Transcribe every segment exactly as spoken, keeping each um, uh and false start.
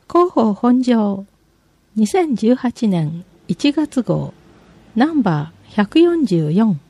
広報本庄にせんじゅうはちねんいちがつ号ナンバーひゃくよんじゅうよん。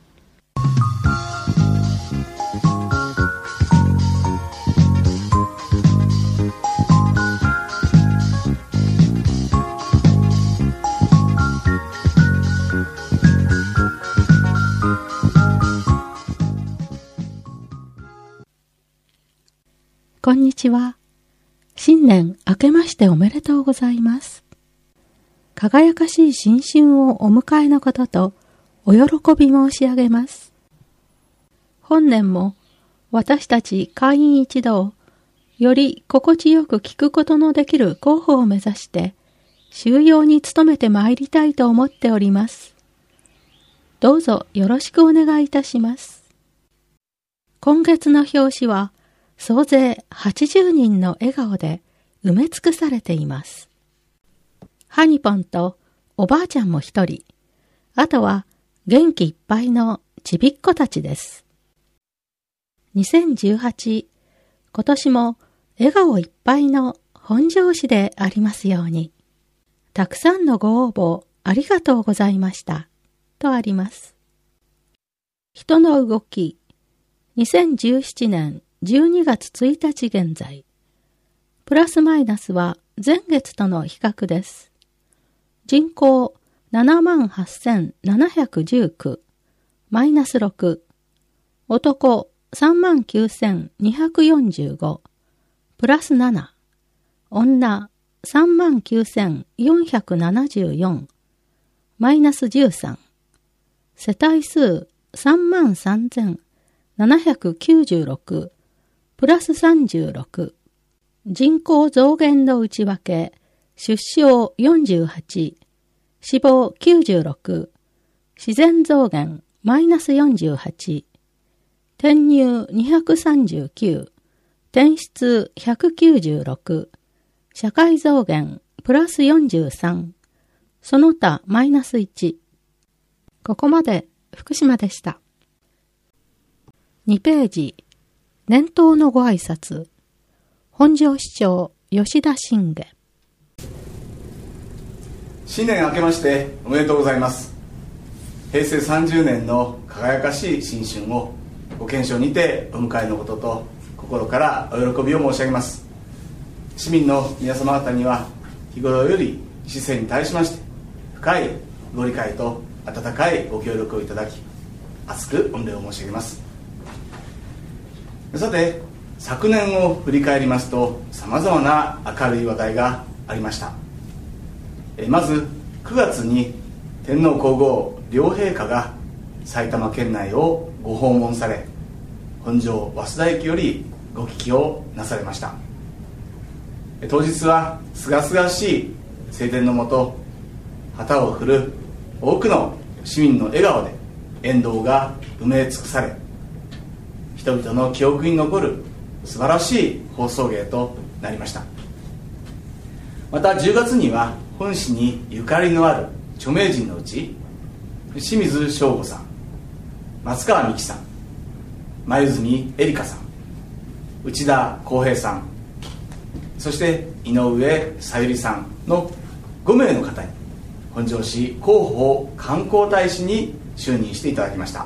こんにちは。新年明けましておめでとうございます。輝かしい新春をお迎えのこととお喜び申し上げます。本年も私たち会員一同、より心地よく聞くことのできる広報を目指して修養に努めてまいりたいと思っております。どうぞよろしくお願いいたします。今月の表紙は総勢はちじゅうにんの笑顔で埋め尽くされています。ハニポンとおばあちゃんも一人、あとは元気いっぱいのちびっ子たちです。にせんじゅうはち、今年も笑顔いっぱいの本庄市でありますように。たくさんのご応募ありがとうございました。とあります。人の動き、にせんじゅうななねんじゅうにがつついたち現在。プラスマイナスは前月との比較です。人口 ななまんはっせんななひゃくじゅうきゅう、マイナスろく。男 さんまんきゅうせんにひゃくよんじゅうご、プラスなな。女 さんまんきゅうせんよんひゃくななじゅうよん、マイナスじゅうさん。世帯数 さんまんさんぜんななひゃくきゅうじゅうろく、プラスさんじゅうろく。人口増減の内訳、出生よんじゅうはち、死亡きゅうじゅうろく、自然増減マイナスよんじゅうはち、転入にひゃくさんじゅうきゅう、転出ひゃくきゅうじゅうろく、社会増減プラスよんじゅうさん、その他マイナスいち。ここまで福島でした。にページ、年頭のご挨拶。本庄市長吉田信玄。 新年明けましておめでとうございます。へいせいさんじゅうねんの輝かしい新春をご健勝にてお迎えのことと心からお喜びを申し上げます。市民の皆様方には日頃より市政に対しまして深いご理解と温かいご協力をいただき厚く御礼を申し上げます。さて、昨年を振り返りますとさまざまな明るい話題がありました。まずくがつに天皇皇后両陛下が埼玉県内をご訪問され、本庄早稲田駅よりご帰京をなされました。当日はすがすがしい晴天のもと、旗を振る多くの市民の笑顔で沿道が埋め尽くされ、人々の記憶に残る素晴らしい放送芸となりました。またじゅうがつには本市にゆかりのある著名人のうち、清水翔吾さん、松川美樹さん、黛エリカさん、内田航平さん、そして井上さゆりさんのごめいの方に本庄市広報観光大使に就任していただきました。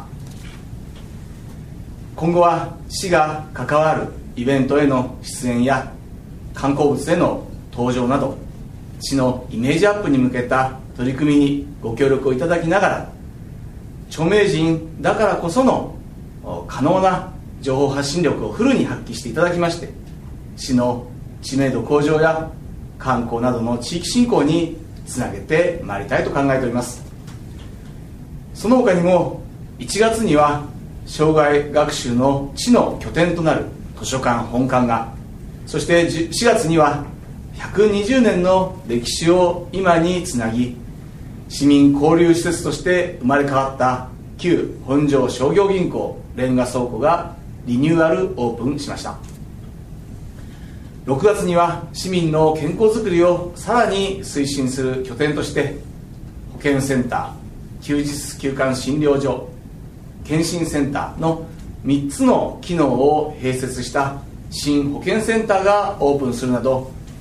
今後は市が関わるイベントへの出演や観光物への登場など、市のイメージアップに向けた取り組みにご協力をいただきながら、著名人だからこその可能な情報発信力をフルに発揮していただきまして、市の知名度向上や観光などの地域振興につなげてまいりたいと考えております。その他にもいちがつには障害学習の知の拠点となる図書館本館が、そしてしがつにはひゃくにじゅうねんの歴史を今につなぎ、市民交流施設として生まれ変わった旧本庄商業銀行レンガ倉庫がリニューアルオープンしました。ろくがつには市民の健康づくりをさらに推進する拠点として、保健センター、休日休館診療所、健診センターのみっつの機能を併設した新保健センターがオープンするなど、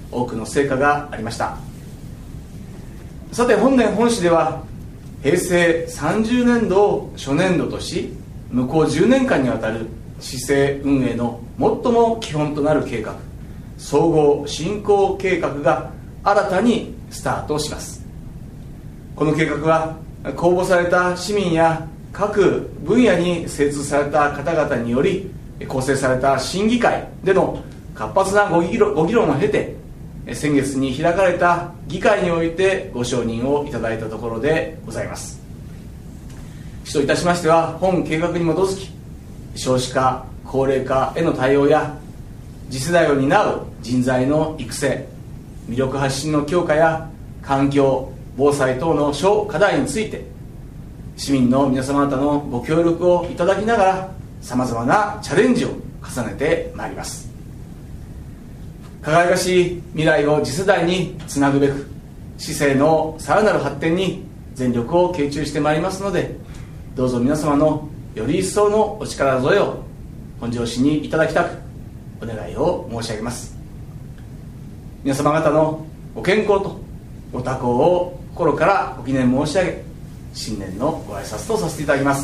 多くの成果がありました。さて、本年本誌では平成さんじゅうねんどを初年度とし、向こうじゅうねんかんにわたる市政運営の最も基本となる計画、総合振興計画が新たにスタートします。この計画は公募された市民や各分野に精通された方々により構成された審議会での活発なご議論、ご議論を経て、先月に開かれた議会においてご承認をいただいたところでございます。市といたしましては、本計画に基づき少子化高齢化への対応や次世代を担う人材の育成、魅力発信の強化や環境防災等の諸課題について市民の皆様方のご協力をいただきながら、さまざまなチャレンジを重ねてまいります。輝かしい未来を次世代につなぐべく、市政のさらなる発展に全力を傾注してまいりますので、どうぞ皆様のより一層のお力添えを本庄市にいただきたくお願いを申し上げます。皆様方のご健康とご多幸を心からご祈念申し上げ、新年のご挨拶とさせていただきます。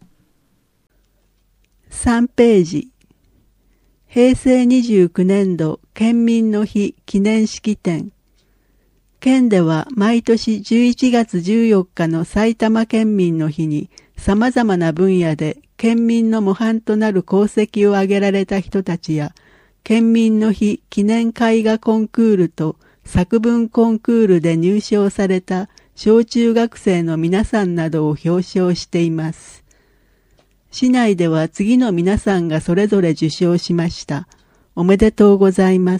さんページ、平成にじゅうきゅうねんど県民の日記念式典。県では毎年じゅういちがつじゅうよっかの埼玉県民の日に様々な分野で県民の模範となる功績を挙げられた人たちや、県民の日記念絵画コンクールと作文コンクールで入賞された小中学生の皆さんなどを表彰しています。市内では次の皆さんがそれぞれ受賞しました。おめでとうございます。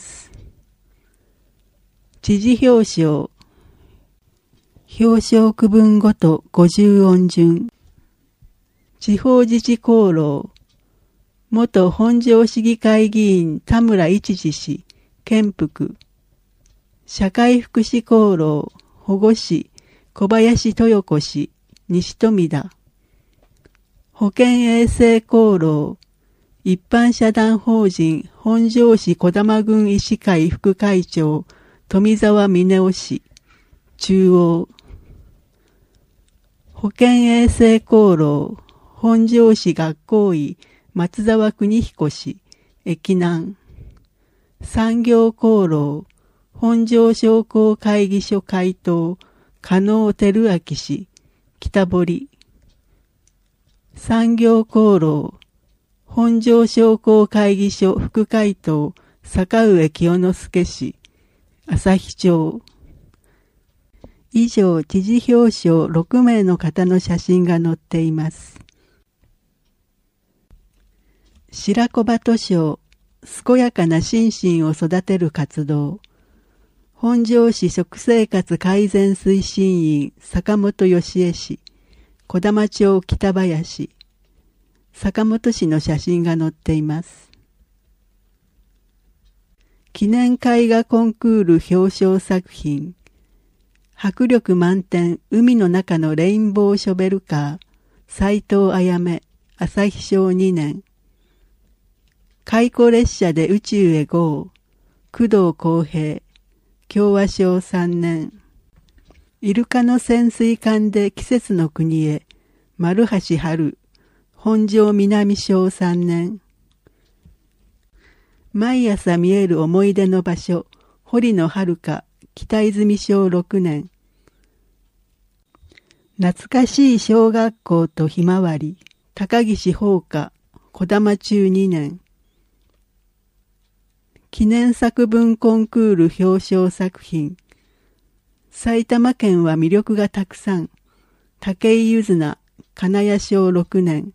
知事表彰。表彰区分ごとごじゅう音順。地方自治功労。元本庄市議会議員田村一次氏、県副。社会福祉功労、保護司、小林豊子氏、西富田。保健衛生功労、一般社団法人本庄市児玉郡医師会副会長、富澤峰夫氏、中央。保健衛生功労、本庄市学校医、松沢邦彦氏、駅南。産業功労、本庄商工会議所会頭、加納照明氏、北堀。産業功労、本庄商工会議所副会頭、坂上清之助氏、旭町。以上、知事表彰ろくめいの方の写真が載っています。白子鳩賞、健やかな心身を育てる活動。本庄市食生活改善推進員、坂本義恵氏。児玉町北林。坂本氏の写真が載っています。記念絵画コンクール表彰作品。迫力満点海の中のレインボーショベルカー。斉藤あやめ、朝日賞にねん。回顧列車で宇宙へ ゴー。工藤公平。共和賞さんねん。イルカの潜水艦で季節の国へ。丸橋春。本庄南賞さんねん。毎朝見える思い出の場所。堀野遥。北泉賞ろくねん。懐かしい小学校とひまわり。高岸放火。児玉中にねん。記念作文コンクール表彰作品。埼玉県は魅力がたくさん。武井ゆずな、金谷賞ろくねん。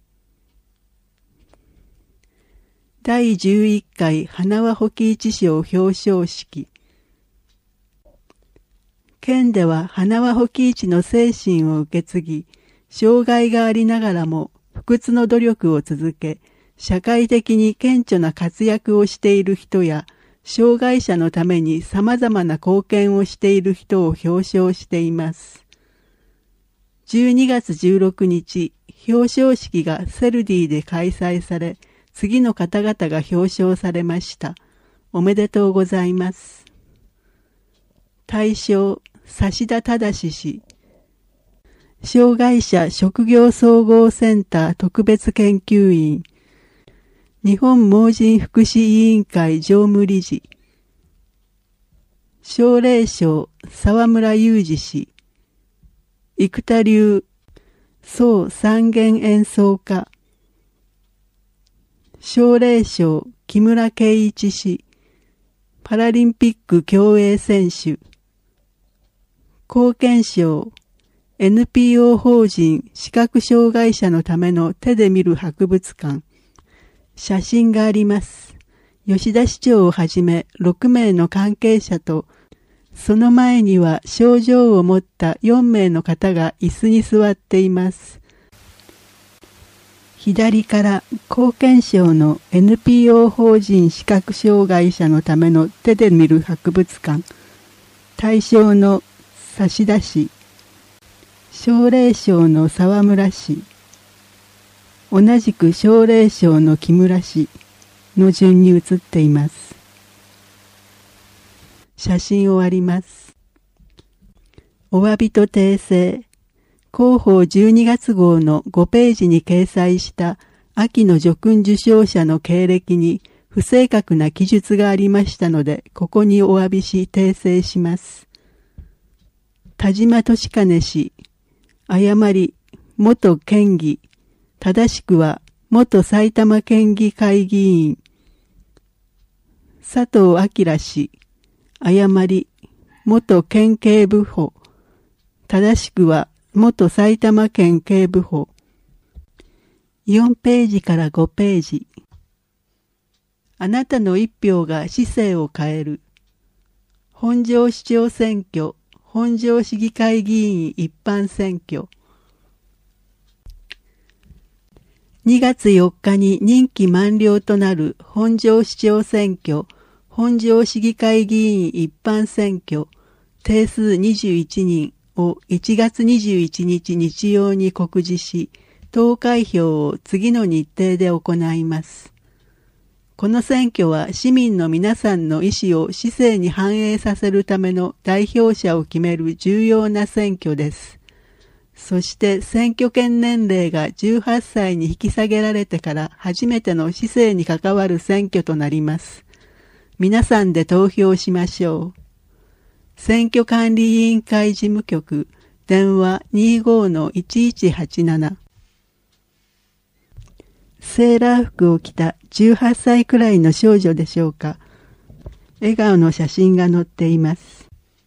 だいじゅういっかい花輪保喜一賞表彰式。県では花輪保喜一の精神を受け継ぎ、障害がありながらも不屈の努力を続け、社会的に顕著な活躍をしている人や、障害者のために様々な貢献をしている人を表彰しています。じゅうにがつじゅうろくにち、表彰式がセルディで開催され、次の方々が表彰されました。おめでとうございます。 大正指田忠氏。障害者職業総合センター特別研究員。日本盲人福祉委員会常務理事。奨励賞沢村雄二氏。生田流総三弦演奏家。奨励賞木村圭一氏。パラリンピック競泳選手。貢献賞 エヌピーオー 法人視覚障害者のための手で見る博物館。写真があります。吉田市長をはじめろくめいの関係者と、その前には症状を持ったよんめいの方が椅子に座っています。左から貢献賞の エヌピーオー 法人視覚障害者のための手で見る博物館。大賞の差出氏。奨励賞の沢村氏。同じく奨励賞の木村氏の順に写っています。写真終わります。お詫びと訂正。広報じゅうにがつ号のごページに掲載した秋の叙勲受章者の経歴に不正確な記述がありましたので、ここにお詫びし訂正します。田島俊兼氏、誤り、元県議、正しくは元埼玉県議会議員。佐藤明氏、誤り、元県警部補。正しくは元埼玉県警部補。よんページからごページ。あなたの一票が市政を変える。本庄市長選挙、本庄市議会議員一般選挙。にがつよっかに任期満了となる本庄市長選挙、本庄市議会議員一般選挙、定数にじゅういちにんをいちがつにじゅういちにち日曜に告示し、投開票を次の日程で行います。この選挙は市民の皆さんの意思を市政に反映させるための代表者を決める重要な選挙です。そして選挙権年齢がじゅうはっさいに引き下げられてから初めての市政に関わる選挙となります。皆さんで投票しましょう。選挙管理委員会事務局、電話 にじゅうごのいちいちはちなな。セーラー服を着たじゅうはっさいくらいの少女でしょうか。笑顔の写真が載っています。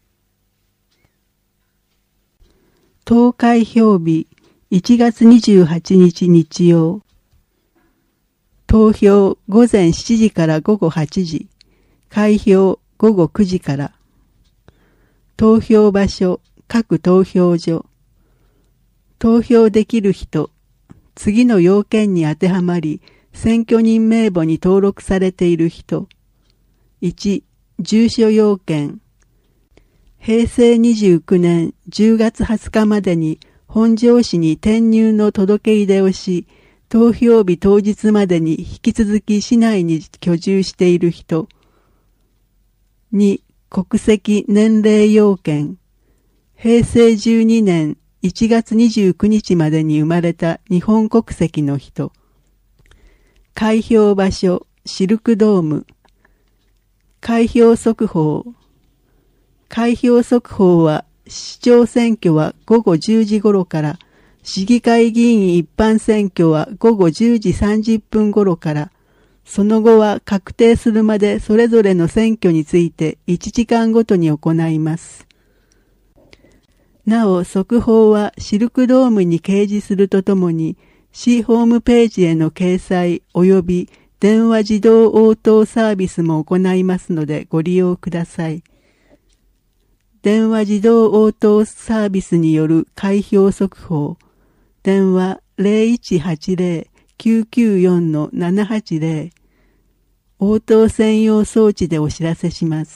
投開票日いちがつにじゅうはちにち日曜。投票ごぜんしちじからごごはちじ。開票ごごくじから。投票場所、各投票所。投票できる人、次の要件に当てはまり、選挙人名簿に登録されている人。いち、住所要件。へいせいにじゅうきゅうねんじゅうがつはつかまでに本庄市に転入の届け出でをし、投票日当日までに引き続き市内に居住している人。に、国籍年齢要件。へいせいじゅうにねんいちがつにじゅうくにちまでに生まれた日本国籍の人。開票場所、シルクドーム。開票速報。開票速報は、市長選挙はごごじゅうじ頃から、市議会議員一般選挙はごごじゅうじさんじゅっぷん頃から、その後は確定するまでそれぞれの選挙についていちじかんごとに行います。なお、速報はシルクドームに掲示するとともに、市ホームページへの掲載及び電話自動応答サービスも行いますのでご利用ください。電話自動応答サービスによる開票速報。電話 ゼロいちはちゼロ きゅうきゅうよん ななはちゼロ。応答専用装置でお知らせします。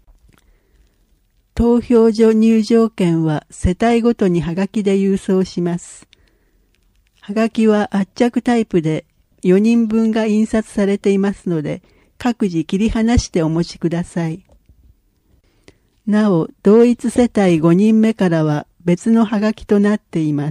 投票所入場券は世帯ごとにはがきで郵送します。はがきは圧着タイプでよにんぶんが印刷されていますので、各自切り離してお持ちください。 なお、同一世帯ごにんめからは別のハガキとなっています。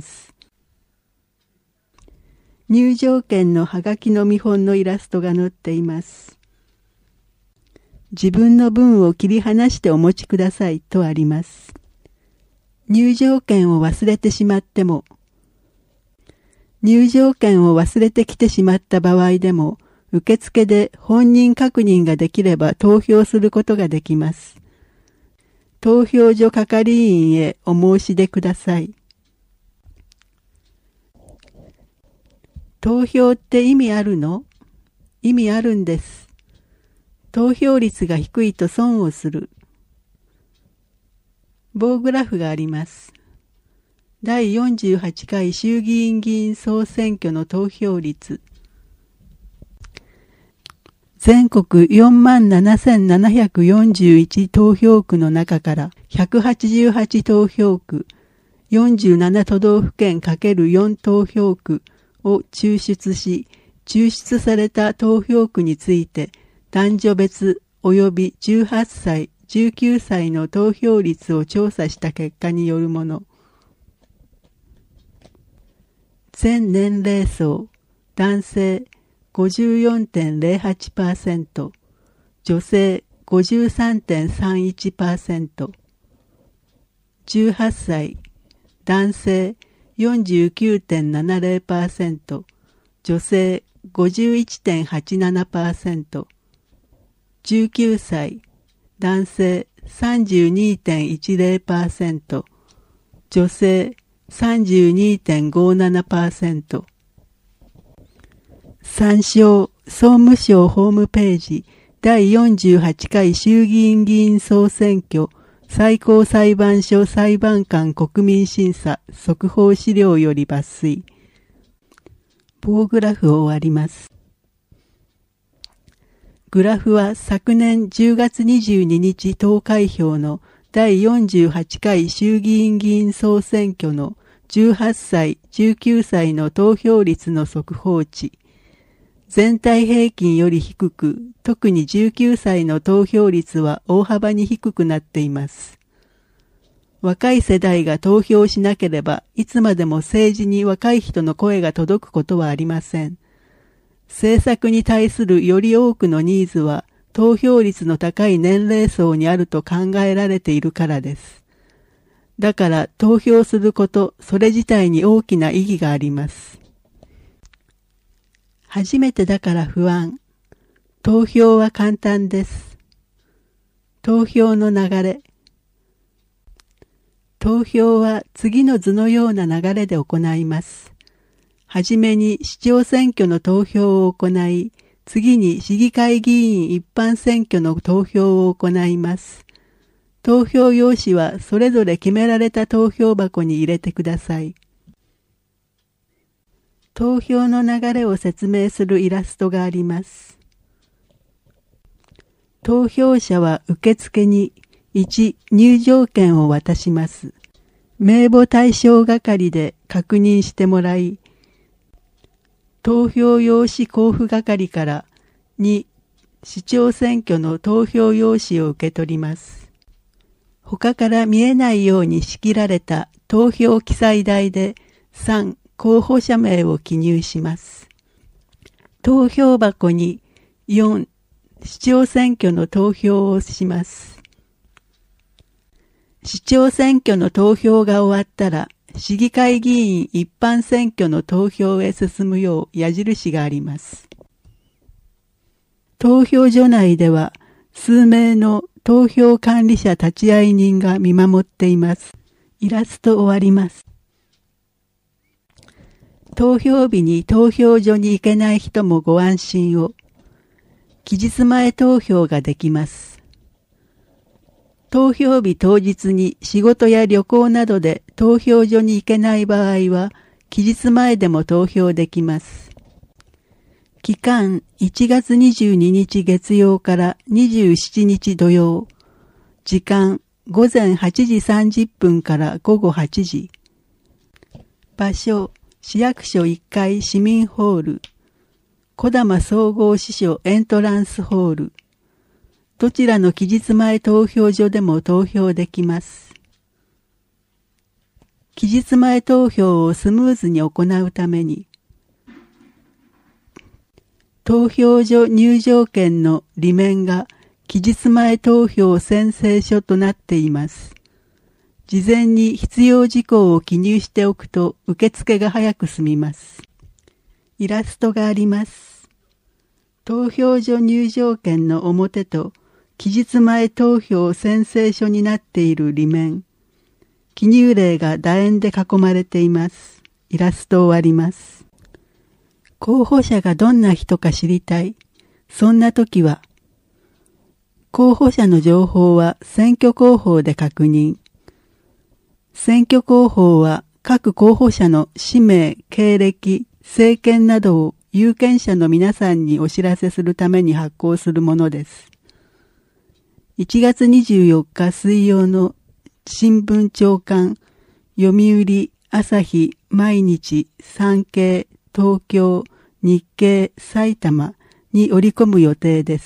入場券のハガキの見本のイラストが載っています。自分の分を切り離してお持ちくださいとあります。入場券を忘れてしまっても、入場券を忘れてきてしまった場合でも、受付で本人確認ができれば投票することができます。投票所係員へお申し出ください。投票って意味あるの？意味あるんです。投票率が低いと損をする。棒グラフがあります。だいよんじゅうはちかい衆議院議員総選挙の投票率。全国 よんまんななせんななひゃくよんじゅういち 投票区の中からひゃくはちじゅうはち投票区、よんじゅうなな都道府県 ×よん 投票区を抽出し、抽出された投票区について男女別及びじゅうはっさい、じゅうきゅうさいの投票率を調査した結果によるもの。全年齢層、男性 ごじゅうよんてんゼロはちパーセント、女性 ごじゅうさんてんさんいちパーセント、じゅうはっさい、男性 よんじゅうきゅうてんななゼロパーセント、女性 ごじゅういちてんはちななパーセント、じゅうきゅうさい、男性 さんじゅうにてんいちゼロパーセント、女性 さんじゅうにてんごななパーセント。参照、総務省ホームページだいよんじゅうはちかい衆議院議員総選挙最高裁判所裁判官国民審査速報資料より抜粋。棒グラフを終わります。グラフは昨年じゅうがつにじゅうににち投開票のだいよんじゅうはちかい衆議院議員総選挙のじゅうはっさい、じゅうきゅうさいの投票率の速報値。全体平均より低く、特にじゅうきゅうさいの投票率は大幅に低くなっています。若い世代が投票しなければ、いつまでも政治に若い人の声が届くことはありません。政策に対するより多くのニーズは、投票率の高い年齢層にあると考えられているからです。だから投票すること、それ自体に大きな意義があります。初めてだから不安。投票は簡単です。投票の流れ。投票は次の図のような流れで行います。はじめに市長選挙の投票を行い、次に市議会議員一般選挙の投票を行います。投票用紙はそれぞれ決められた投票箱に入れてください。投票の流れを説明するイラストがあります。投票者は受付にいち入場券を渡します。名簿対象係で確認してもらい、投票用紙交付係からに市長選挙の投票用紙を受け取ります。他から見えないように仕切られた投票記載台でさん候補者名を記入します。投票箱によん市長選挙の投票をします。市長選挙の投票が終わったら、市議会議員一般選挙の投票へ進むよう矢印があります。投票所内では、数名の投票管理者立会人が見守っています。イラスト終わります。投票日に投票所に行けない人もご安心を。期日前投票ができます。投票日当日に仕事や旅行などで投票所に行けない場合は、期日前でも投票できます。期間いちがつにじゅうににち月曜からにじゅうしちにち土曜。時間ごぜんはちじさんじゅっぷんからごごはちじ。場所市役所いっかい市民ホール。小玉総合支所エントランスホール。 どちらの期日前投票所でも投票できます。期日前投票をスムーズに行うために、投票所入場券の裏面が期日前投票宣誓書となっています。事前に必要事項を記入しておくと受付が早く済みます。イラストがあります。投票所入場券の表と期日前投票宣誓書になっている裏面。記入例が楕円で囲まれています。イラストを割ります。候補者がどんな人か知りたい。そんな時は、候補者の情報は選挙公報で確認。選挙公報は各候補者の氏名、経歴、政見などを有権者の皆さんにお知らせするために発行するものです。いちがつにじゅうよっか水曜の新聞朝刊、読売、朝日、毎日、産経、東京、日経、埼玉に織り込む予定です。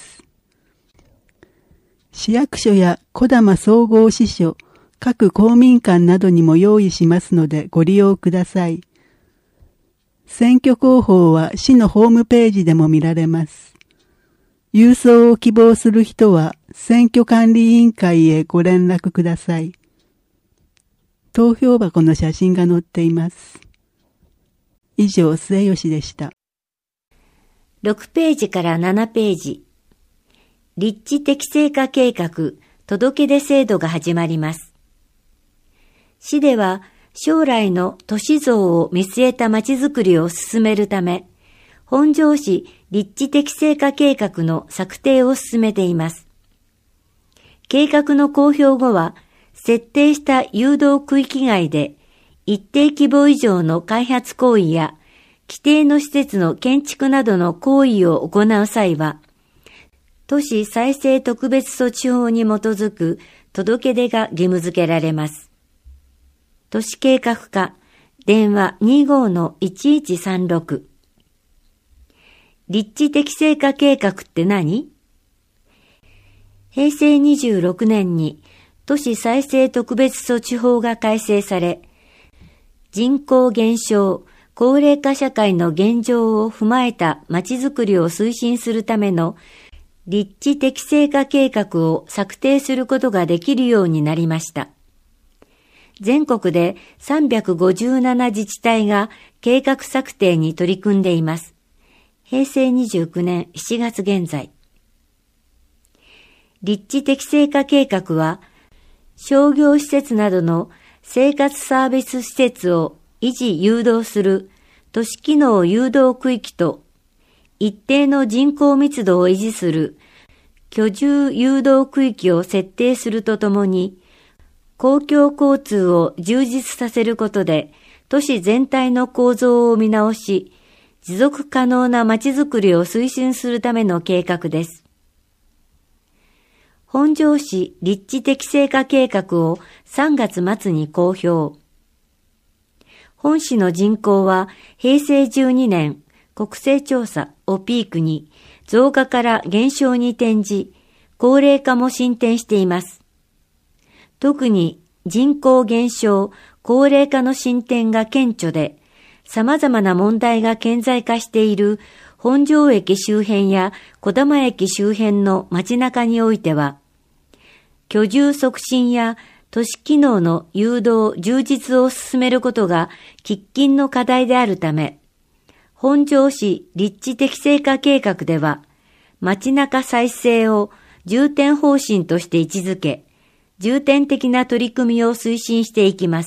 市役所や小玉総合支所、各公民館などにも用意しますのでご利用ください。選挙公報は市のホームページでも見られます。郵送を希望する人は選挙管理委員会へご連絡ください。投票箱の写真が載っています。以上、末吉でした。 ろくページからななページ。立地適正化計画届出制度が始まります。市では将来の都市像を見据えたまちづくりを進めるため、本庄市立地適正化計画の策定を進めています。計画の公表後は、設定した誘導区域外で一定規模以上の開発行為や規定の施設の建築などの行為を行う際は、都市再生特別措置法に基づく届け出が義務付けられます。都市計画課、電話 にじゅうごのいちいちさんろく。立地適正化計画って何？へいせいにじゅうろくねんに都市再生特別措置法が改正され、人口減少、高齢化社会の現状を踏まえたまちづくりを推進するための立地適正化計画を策定することができるようになりました。全国でさんびゃくごじゅうなな自治体が計画策定に取り組んでいます。へいせいにじゅうきゅうねんしちがつ現在。立地適正化計画は、商業施設などの生活サービス施設を維持誘導する都市機能誘導区域と、一定の人口密度を維持する居住誘導区域を設定するとともに、公共交通を充実させることで、都市全体の構造を見直し、持続可能なまちづくりを推進するための計画です。本庄市立地適正化計画をさんがつ末に公表。本市の人口はへいせいじゅうにねん国勢調査をピークに増加から減少に転じ、高齢化も進展しています。特に人口減少、高齢化の進展が顕著で、様々な問題が顕在化している本庄駅周辺や小玉駅周辺の街中においては、居住促進や都市機能の誘導、充実を進めることが喫緊の課題であるため、本庄市立地適正化計画では、街中再生を重点方針として位置づけ、重点的な取り組みを推進していきます。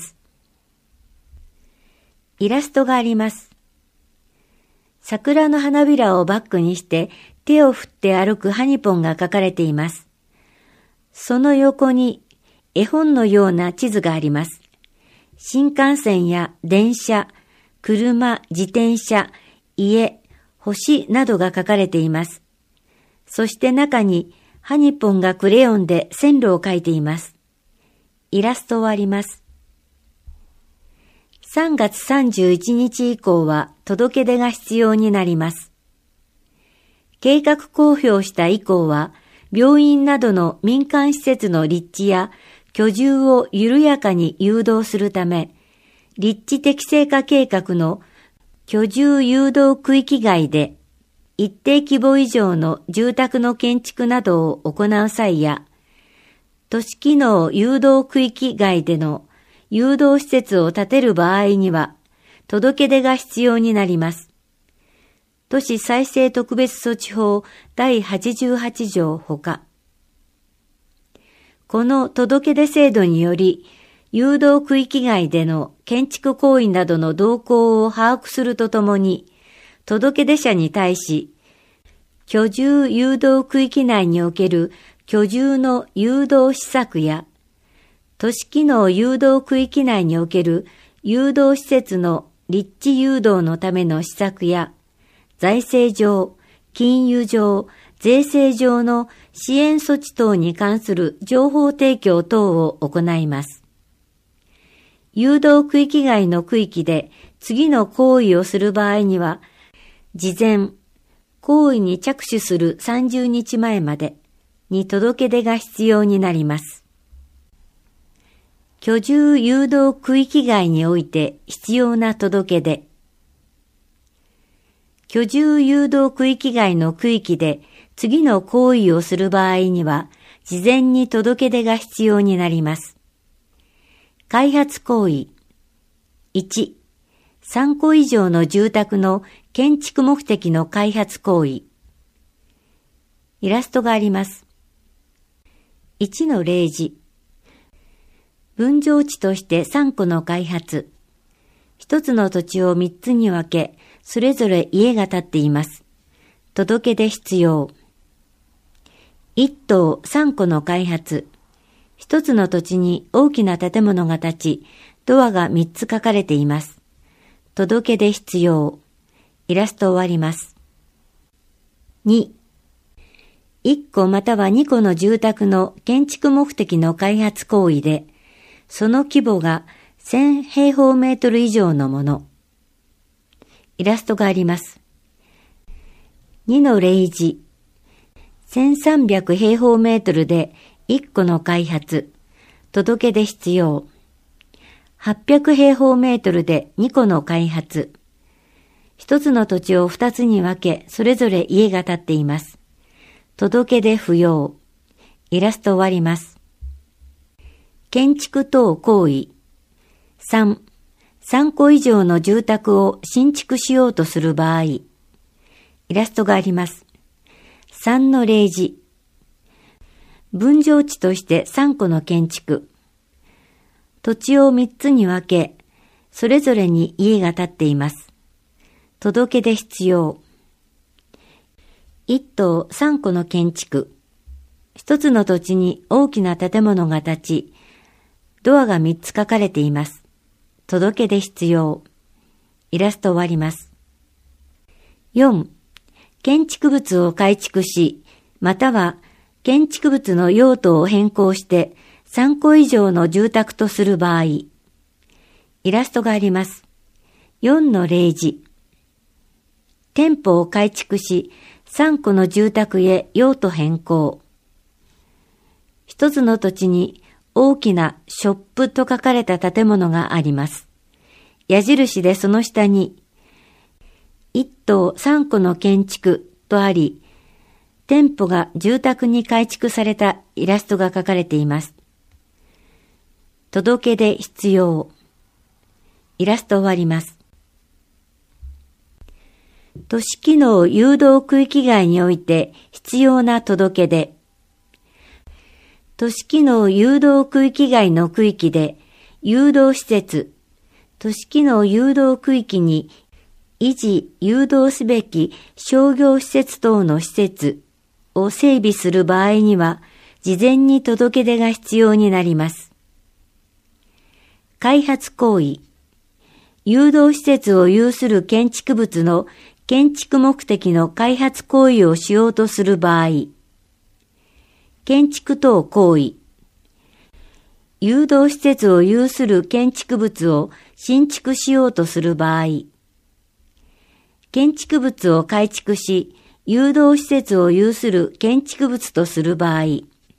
イラストがあります。桜の花びらをバックにして手を振って歩くハニポンが描かれています。その横に絵本のような地図があります。新幹線や電車、車、自転車、家、星などが書かれています。そして中にハニポンがクレヨンで線路を描いています。イラストはあります。さんがつさんじゅういちにち以降は届け出が必要になります。計画公表した以降は病院などの民間施設の立地や居住を緩やかに誘導するため、立地適正化計画の居住誘導区域外で一定規模以上の住宅の建築などを行う際や、都市機能誘導区域外での誘導施設を建てる場合には、届け出が必要になります。都市再生特別措置法だいはちじゅうはち条ほか。この届け出制度により、誘導区域外での建築行為などの動向を把握するとともに、届け出者に対し、居住誘導区域内における居住の誘導施策や、都市機能誘導区域内における誘導施設の立地誘導のための施策や、財政上、金融上、税制上の支援措置等に関する情報提供等を行います。誘導区域外の区域で次の行為をする場合には、事前、行為に着手するさんじゅうにちまえまでに届け出が必要になります。居住誘導区域外において必要な届け出。居住誘導区域外の区域で次の行為をする場合には、事前に届け出が必要になります。開発行為。いち、さんこ以上の住宅の建築目的の開発行為。イラストがあります。いちの例示。分譲地としてさんこの開発。一つの土地をみっつに分け、それぞれ家が建っています。届け出必要。一棟さんこの開発。一つの土地に大きな建物が建ち、ドアがみっつ書かれています。届け出必要。イラスト終わります。に、いっこまたはにこの住宅の建築目的の開発行為で、その規模がせん平方メートル以上のもの。イラストがあります。にの例示。せんさんびゃく平方メートルでいっこの開発。届け出必要。はっぴゃく平方メートルでにこの開発。一つの土地を二つに分け、それぞれ家が建っています。届け出不要。イラスト終わります。建築等行為。さん、さんこ以上の住宅を新築しようとする場合。イラストがあります。さんの例示。分譲地としてさんこの建築。土地をみっつに分け、それぞれに家が建っています。届け出必要。いっ棟さんこの建築。一つの土地に大きな建物が建ち、ドアがみっつ書かれています。届け出必要。イラスト終わります。よん、建築物を改築し、または建築物の用途を変更してさんこ以上の住宅とする場合。イラストがあります。よんの例示。店舗を改築し、さんこの住宅へ用途変更。一つの土地に大きなショップと書かれた建物があります。矢印でその下に、いっ棟さんこの建築とあり、店舗が住宅に改築されたイラストが書かれています。届け出必要。イラスト終わります。都市機能誘導区域外において必要な届け出。都市機能誘導区域外の区域で誘導施設、都市機能誘導区域に維持・誘導すべき商業施設等の施設を整備する場合には、事前に届け出が必要になります。開発行為。誘導施設を有する建築物の建築目的の開発行為をしようとする場合。建築等行為。誘導施設を有する建築物を新築しようとする場合。建築物を改築し、 誘導施設を有する建築物とする場合、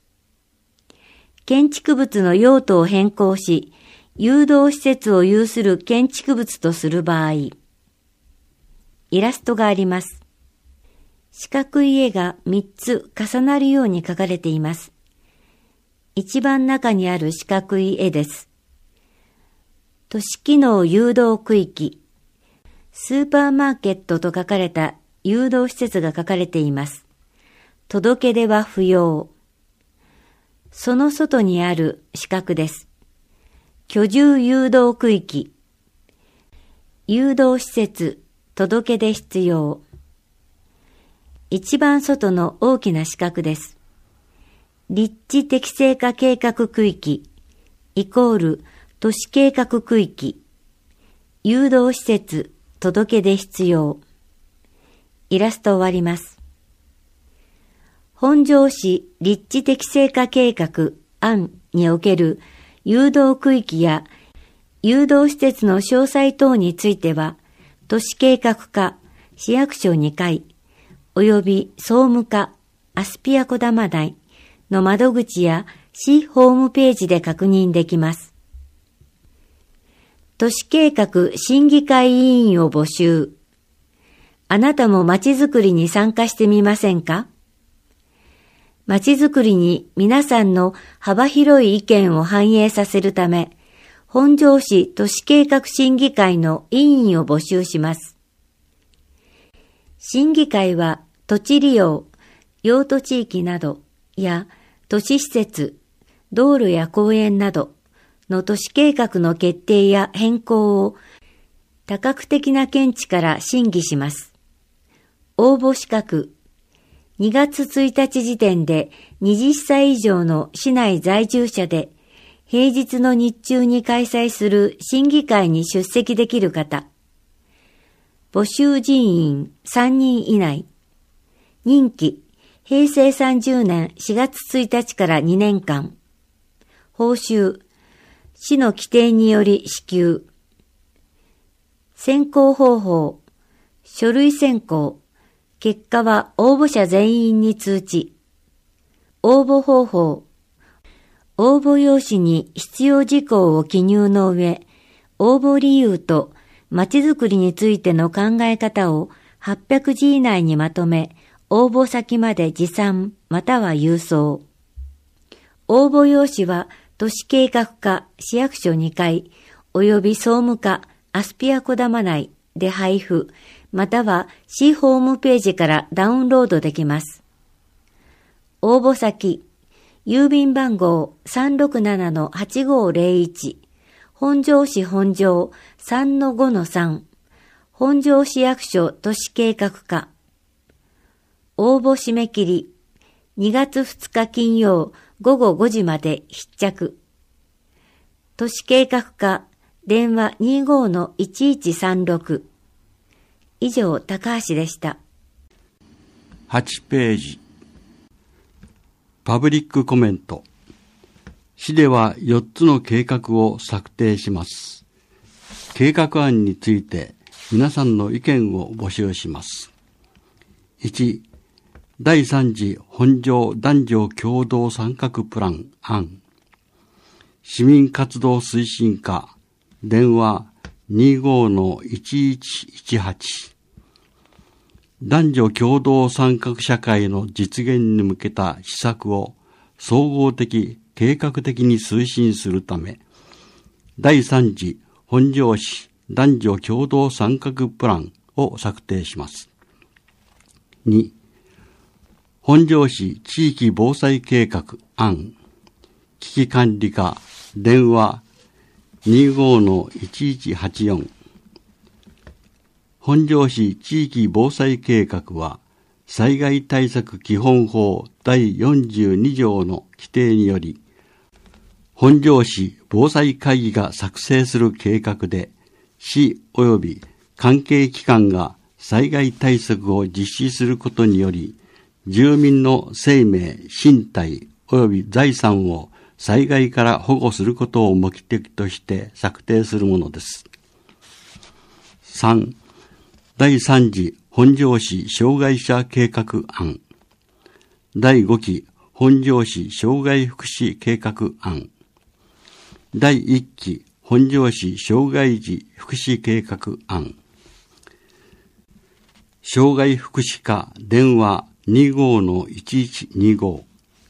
建築物の用途を変更し、誘導施設を有する建築物とする場合、イラストがあります。四角い絵がみっつ重なるように描かれています。一番中にある四角い絵です。都市機能誘導区域、スーパーマーケットと書かれた誘導施設が書かれています。届け出は不要。その外にある四角です。居住誘導区域、誘導施設、届け出必要。一番外の大きな四角です。立地適正化計画区域、イコール都市計画区域、誘導施設、届け出必要。イラスト終わります。本庄市立地適正化計画案における誘導区域や誘導施設の詳細等については、都市計画課、市役所にかい、および総務課、アスピア小玉台の窓口や市ホームページで確認できます。都市計画審議会委員を募集。あなたもまちづくりに参加してみませんか？まちづくりに皆さんの幅広い意見を反映させるため、本庄市都市計画審議会の委員を募集します。審議会は土地利用、用途地域などや都市施設、道路や公園などの都市計画の決定や変更を多角的な見地から審議します。応募資格、にがつついたち時点ではたち以上の市内在住者で平日の日中に開催する審議会に出席できる方。募集人員さんにん以内。任期、へいせいさんじゅうねんしがつついたちからにねんかん。報酬、市の規定により支給。選考方法、書類選考。結果は応募者全員に通知。応募方法。応募用紙に必要事項を記入の上、応募理由とまちづくりについての考え方をはっぴゃくじ以内にまとめ、応募先まで持参または郵送。応募用紙は都市計画課市役所にかいおよび総務課アスピア小玉内で配布または市ホームページからダウンロードできます。応募先、郵便番号 さんろくななのはちごーぜろいち、本庄市本庄 さんのごのさん、本庄市役所都市計画課。応募締め切り、にがつふつか金曜ごごごじまで必着。都市計画課、電話 にごのいちいちさんろく。以上、高橋でした。 はちページ。パブリックコメント。市ではよっつの計画を策定します。計画案について皆さんの意見を募集します。いち、だいさん次本庄男女共同参画プラン案。市民活動推進課、電話 にごのいちいちいちはち。男女共同参画社会の実現に向けた施策を総合的、計画的に推進するため、だいさん次本庄市男女共同参画プランを策定します。に、本庄市地域防災計画案。危機管理課、電話 にごのいちいちはちよん。本庄市地域防災計画は、災害対策基本法だいよんじゅうに条の規定により、本庄市防災会議が作成する計画で、市及び関係機関が災害対策を実施することにより、住民の生命、身体及び財産を災害から保護することを目的として策定するものです。さん、だいさん次本庄市障害者計画案。だいごき本庄市障害福祉計画案。だいいっき本庄市障害児福祉計画案。障害福祉課電話 にじゅうごのいちいちにじゅうご。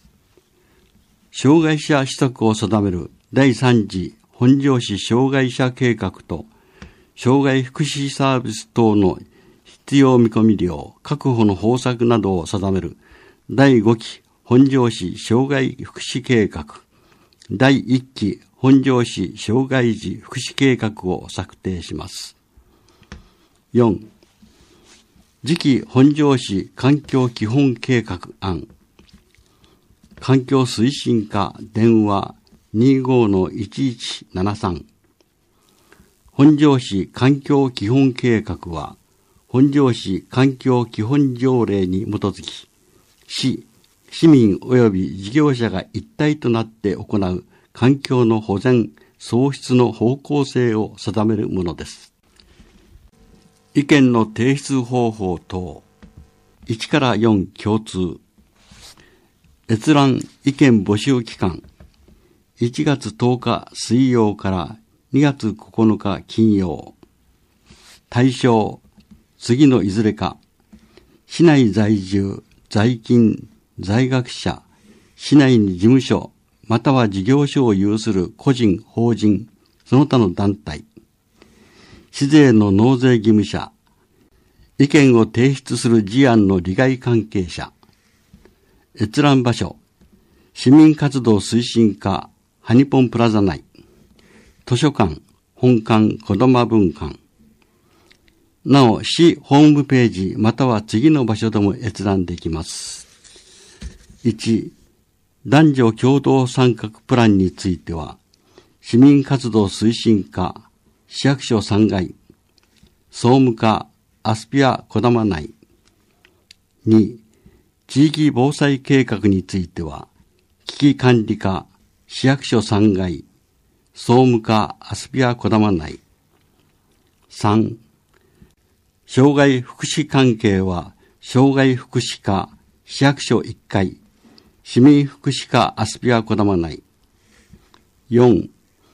障害者取得を定めるだいさん次本庄市障害者計画と障害福祉サービス等の必要見込み量確保の方策などを定めるだいごき本庄市障害福祉計画、だいいっき本庄市障害児福祉計画を策定します。よん、次期本庄市環境基本計画案。環境推進課電話 にじゅうごのいちいちななさん。本庄市環境基本計画は、本庄市環境基本条例に基づき、市、市民及び事業者が一体となって行う環境の保全、創出の方向性を定めるものです。意見の提出方法等、いちからよん共通。閲覧意見募集期間、いちがつとおか水曜からにがつここのか金曜。対象、次のいずれか、市内在住、在勤、在学者、市内に事務所、または事業所を有する個人、法人、その他の団体、市税の納税義務者、意見を提出する事案の利害関係者、閲覧場所、市民活動推進課、ハニポンプラザ内、図書館、本館、こどま文館。なお、市ホームページまたは次の場所でも閲覧できます。いち、男女共同参画プランについては、市民活動推進課、市役所さんがい、総務課、アスピアこだま内。に、地域防災計画については、危機管理課、市役所さんがい、総務課アスピアこだま内。さん、障害福祉関係は、障害福祉課、市役所いっかい、市民福祉課アスピアこだま内。よん、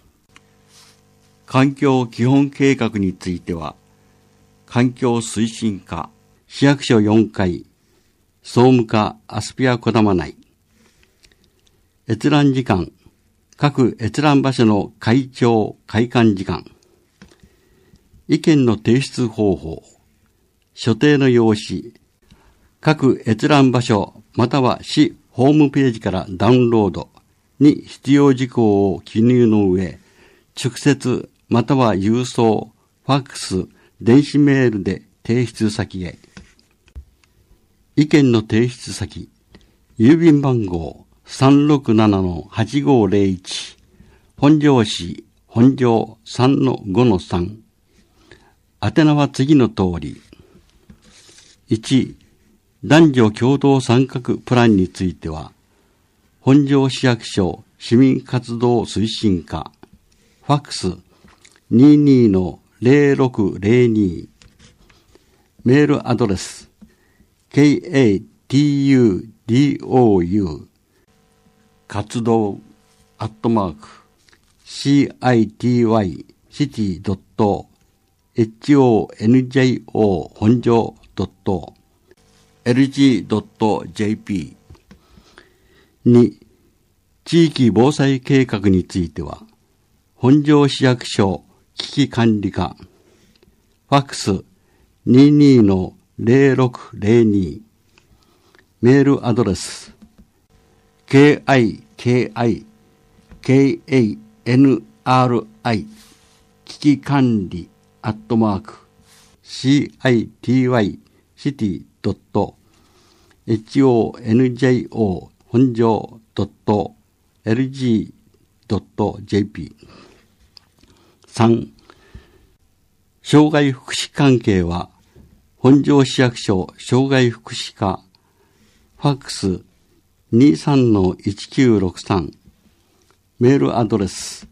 環境基本計画については、環境推進課、市役所よんかい、総務課アスピアこだま内。閲覧時間、各閲覧場所の開庁・開館時間。意見の提出方法、所定の用紙、各閲覧場所または市ホームページからダウンロードに必要事項を記入の上、直接または郵送、ファックス、電子メールで提出先へ。意見の提出先、郵便番号 さんろくななのはちごぜろいち、本庄市本庄 さんのごのさん。宛名は次の通り。いち、男女共同参画プランについては、本庄市役所市民活動推進課、ファックス にじゅうにのぜろろくぜろに、メールアドレス ケーエーティーユーディーオーユー 活動アットマーク シーアイティーワイ シティ ドット エイチオーエヌジェイオー 本庄 ドット エルジー ドット ジェーピー。に、地域防災計画については、本庄市役所危機管理課、ファックス にじゅうにのぜろろくぜろに、メールアドレス ケーアイケーアイケーエーエヌアールアイ 危機管理アットマーク シーアイティーワイ シティ ドット エイチオーエヌジェイオー 本庄 ドット エルジー ドット ジェーピー。さん、障害福祉関係は、本庄市役所障害福祉課、ファックス にじゅうさんのいちきゅうろくさん、メールアドレス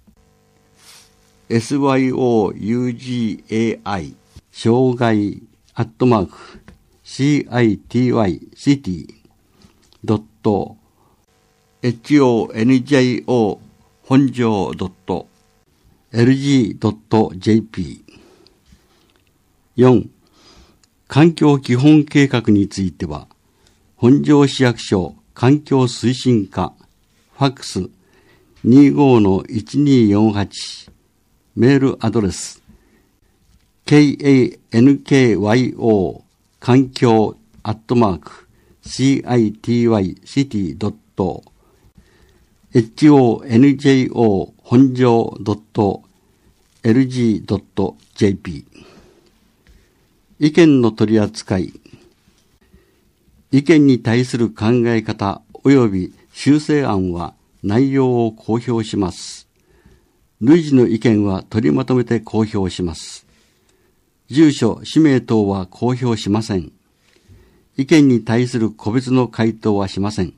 エスワイオーユージーエーアイ 障害アットマーク シーアイティーワイシティドットエイチオーエヌジェイオー 本庄 エルジードットジェーピー よん. 環境基本計画については、本庄市役所環境推進課、ファックス にじゅうごのいちにーよんはち、メールアドレス ケーエーエヌケーワイオー 環境アットマーク シーアイティーワイシティドットエイチオーエヌジェイオー 本庄 エルジードットジェーピー 意見の取り扱い、意見に対する考え方及び修正案は内容を公表します。類似の意見は取りまとめて公表します。住所、氏名等は公表しません。意見に対する個別の回答はしません。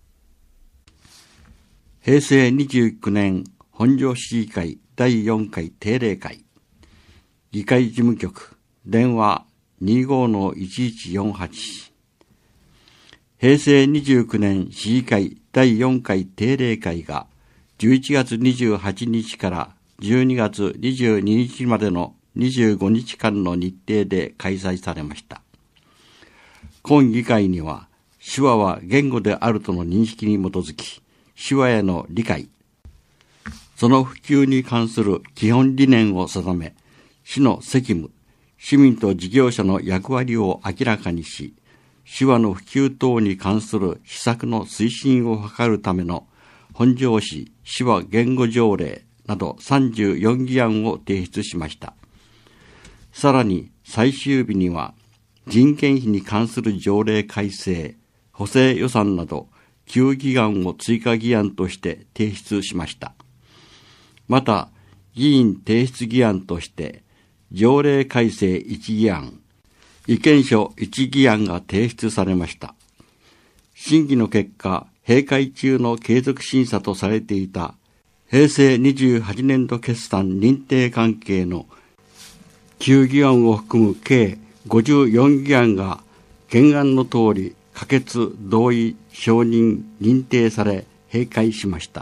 へいせいにじゅうきゅうねん本庄市議会だいよんかい定例会、議会事務局、電話 にじゅうごのいちいちよんはち。へいせいにじゅうきゅうねん市議会だいよんかい定例会がじゅういちがつにじゅうはちにちからじゅうにがつにじゅうににちまでのにじゅうごにちかんの日程で開催されました。今議会には、手話は言語であるとの認識に基づき、手話への理解、その普及に関する基本理念を定め、市の責務、市民と事業者の役割を明らかにし、手話の普及等に関する施策の推進を図るための本庄市手話言語条例などさんじゅうよんぎ案を提出しました。さらに最終日には人件費に関する条例改正、補正予算などきゅうぎ案を追加議案として提出しました。また、議員提出議案として条例改正いちぎ案、意見書いちぎ案が提出されました。審議の結果、閉会中の継続審査とされていたへいせいにじゅうはちねんど決算認定関係のきゅうぎ案を含む計ごじゅうよんぎ案が原案の通り可決、同意、承認、認定され閉会しました。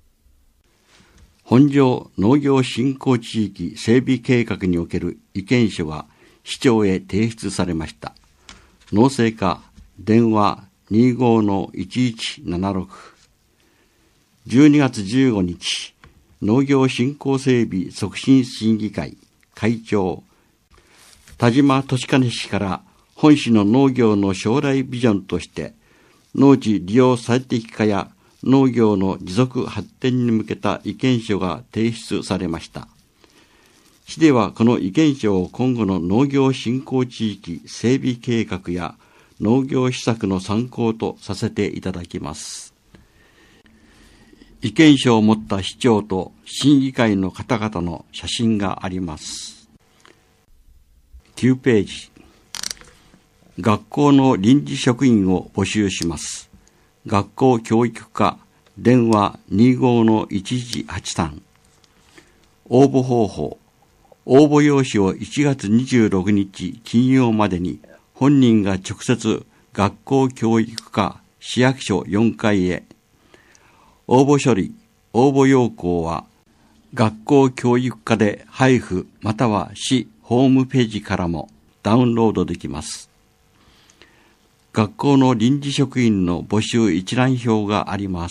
本庄農業振興地域整備計画における意見書が市長へ提出されました。農政課電話 にじゅうごのいちいちななろく。じゅうにがつじゅうごにち、農業振興整備促進審議会会長、田島俊兼氏から本市の農業の将来ビジョンとして、農地利用最適化や農業の持続発展に向けた意見書が提出されました。市ではこの意見書を今後の農業振興地域整備計画や農業施策の参考とさせていただきます。意見書を持った市長と審議会の方々の写真があります。きゅうページ。学校の臨時職員を募集します。学校教育課電話 にじゅうごのいちいちはちさん。応募方法。応募用紙をいちがつにじゅうろくにち金曜までに本人が直接学校教育課市役所よんかいへ。応募処理、応募要項は学校教育課で配布または市ホームページからもダウンロードできます。学校の臨時職員の募集一覧表があります。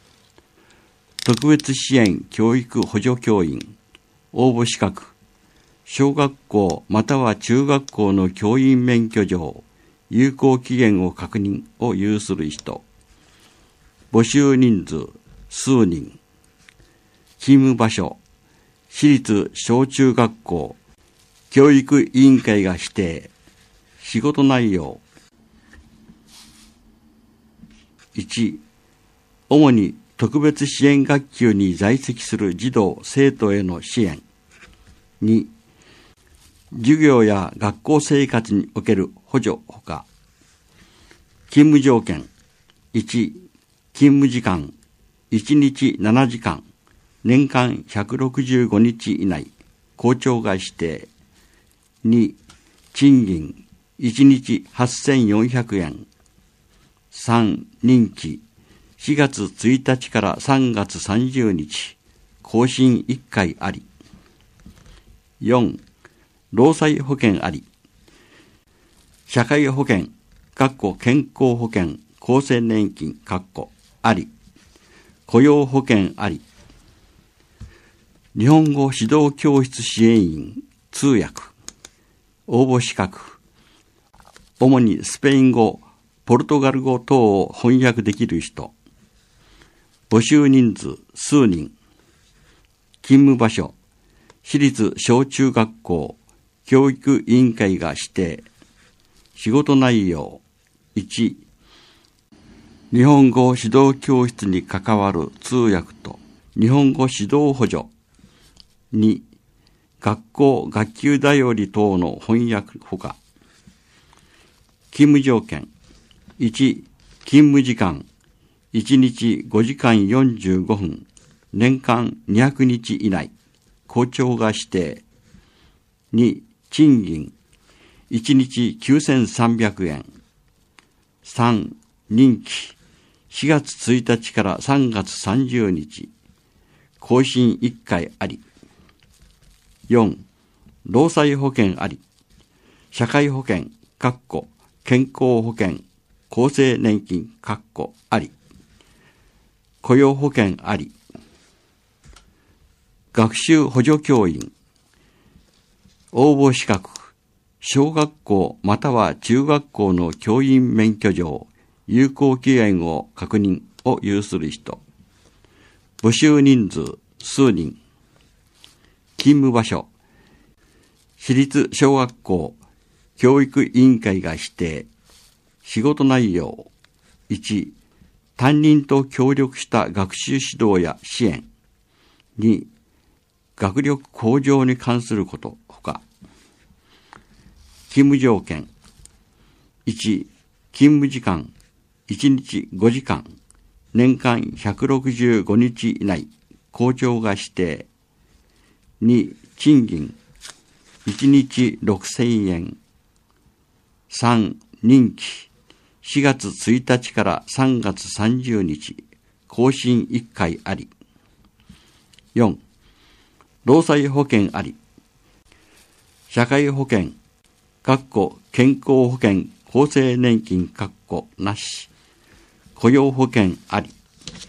特別支援教育補助教員、応募資格、小学校または中学校の教員免許状、有効期限を確認を有する人、募集人数、数人、勤務場所、私立小中学校、教育委員会が指定、仕事内容、いち、主に特別支援学級に在籍する児童・生徒への支援。に、授業や学校生活における補助ほか、勤務条件。いち、勤務時間、いちにちななじかん、年間ひゃくろくじゅうごにち以内、校長が指定。に、 賃金いちにちはっせんよんひゃくえん。さん、任期しがつついたちからさんがつさんじゅうにち、更新いっかいあり。よん、労災保険あり。社会保険、健康保険、厚生年金、あり。雇用保険あり。日本語指導教室支援員、通訳。応募資格。主にスペイン語、ポルトガル語等を翻訳できる人。募集人数数人。勤務場所、私立小中学校、教育委員会が指定。仕事内容。いち、日本語指導教室に関わる通訳と日本語指導補助。に、学校学級だより等の翻訳ほか。勤務条件。いち、勤務時間。いちにちごじかんよんじゅうごふん。年間にひゃくにち以内。校長が指定。に、賃金。いちにちきゅうせんさんびゃくえん。さん、任期。しがつついたちからさんがつさんじゅうにち。更新いっかいあり。よん、労災保険あり。社会保険、健康保険、厚生年金、あり。雇用保険あり。学習補助教員。応募資格。小学校または中学校の教員免許状、有効期限を確認を有する人。募集人数数人。勤務場所。私立小学校教育委員会が指定。仕事内容。いち、担任と協力した学習指導や支援。に、学力向上に関することほか。勤務条件。いち、勤務時間いちにちごじかん。年間ひゃくろくじゅうごにち以内。校長が指定。に、賃金いちにちろくせんえん。さん、任期しがつついたちからさんがつさんじゅうにち。更新いっかいあり。よん、労災保険あり。社会保険、健康保険、厚生年金、なし。雇用保険あり。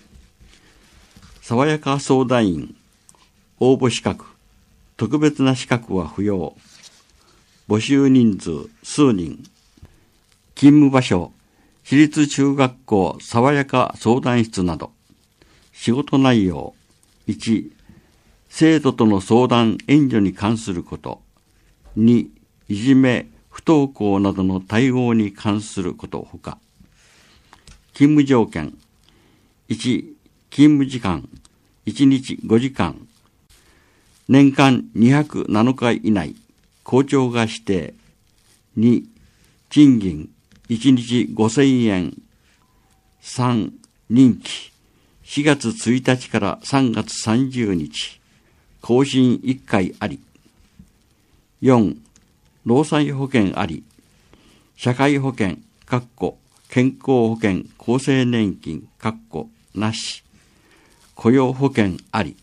爽やか相談員、応募資格、特別な資格は不要。募集人数数人。勤務場所、私立中学校爽やか相談室など。仕事内容。いち、生徒との相談援助に関すること。に、いじめ、不登校などの対応に関することほか。勤務条件。いち、勤務時間いちにちごじかん。年間にひゃくなのか以内。校長が指定。に、賃金いちにちごせんえん。さん、任期しがつついたちからさんがつさんじゅうにち。更新いっかいあり。よん、労災保険あり。社会保険、健康保険、厚生年金、なし。雇用保険あり。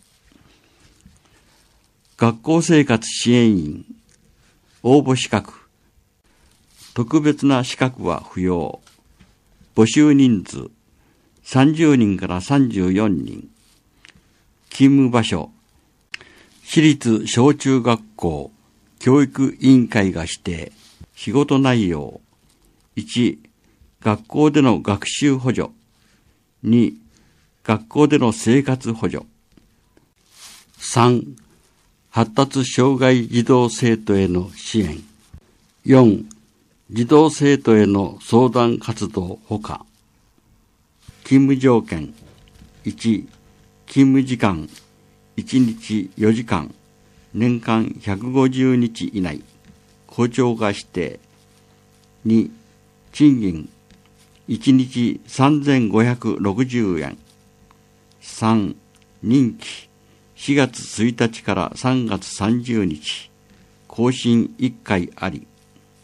学校生活支援員。応募資格。特別な資格は不要。募集人数さんじゅうにんからさんじゅうよんにん。勤務場所。私立小中学校教育委員会が指定。仕事内容。いち、学校での学習補助。に、学校での生活補助。さん、発達障害児童生徒への支援。よん、児童生徒への相談活動ほか。勤務条件。いち、勤務時間いちにちよじかん。年間ひゃくごじゅうにち以内。校長が指定。に、賃金いちにちさんぜんごひゃくろくじゅうえん。さん、任期しがつついたちからさんがつさんじゅうにち。更新いっかいあり。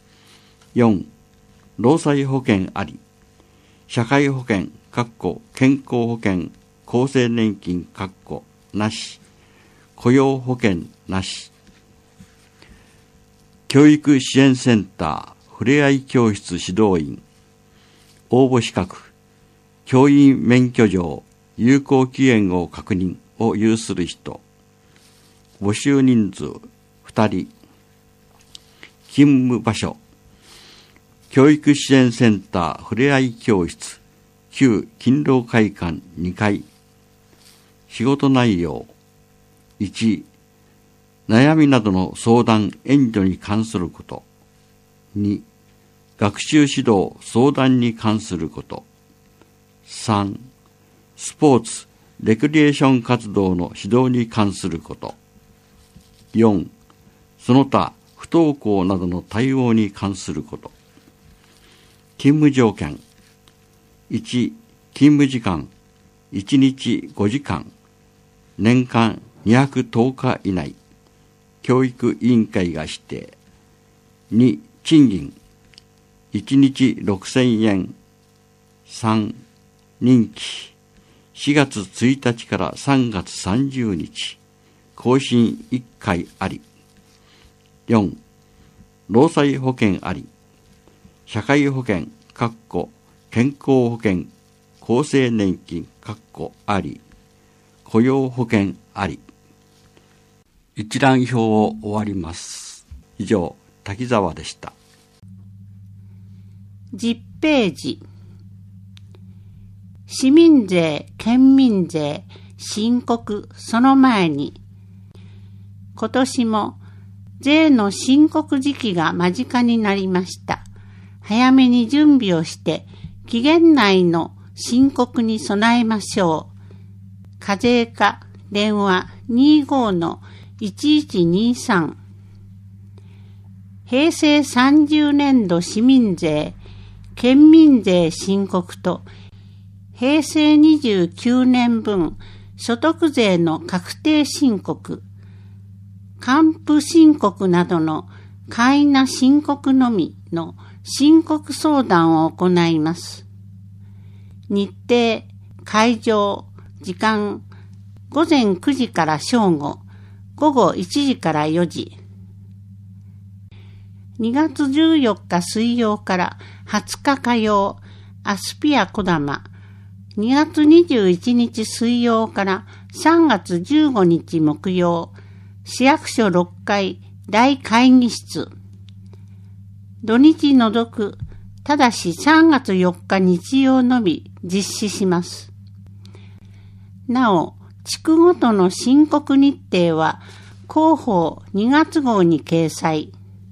よん、労災保険あり、社会保険、健康保険、厚生年金、なし、雇用保険なし、教育支援センター、ふれあい教室指導員、応募資格、教員免許状、有効期限を確認を有する人、募集人数ふたり、勤務場所、教育支援センターふれあい教室、旧勤労会館にかい、仕事内容、いち、悩みなどの相談・援助に関すること、に、学習指導・相談に関すること、さん、スポーツ・レクリエーション活動の指導に関すること、よん、その他不登校などの対応に関すること。勤務条件、いち、勤務時間いちにちごじかん、年間にひゃくとおか以内、教育委員会が指定。に、賃金いちにちろくせんえん。さん、任期しがつついたちからさんがつさんじゅうにち、更新いっかいあり。よん、労災保険あり、社会保険、健康保険、厚生年金、あり、雇用保険あり。一覧表を終わります。以上、滝沢でした。 じゅっページ。市民税、県民税、申告、その前に。今年も税の申告時期が間近になりました。早めに準備をして、期限内の申告に備えましょう。課税課電話 にじゅうごのいちいちにさん。平成さんじゅうねんど市民税、県民税申告と、平成にじゅうきゅうねんぶん所得税の確定申告、還付申告などの簡易な申告のみの申告相談を行います。日程、会場、時間、ごぜんくじから正午、ごごいちじからよじ。にがつじゅうよっか水曜からはつか火曜、アスピアこだま。にがつにじゅういちにち水曜からさんがつじゅうごにち木曜、市役所ろっかい大会議室。土日除く、ただしさんがつよっか日曜のみ実施します。なお、地区ごとの申告日程は広報にがつごうに掲載。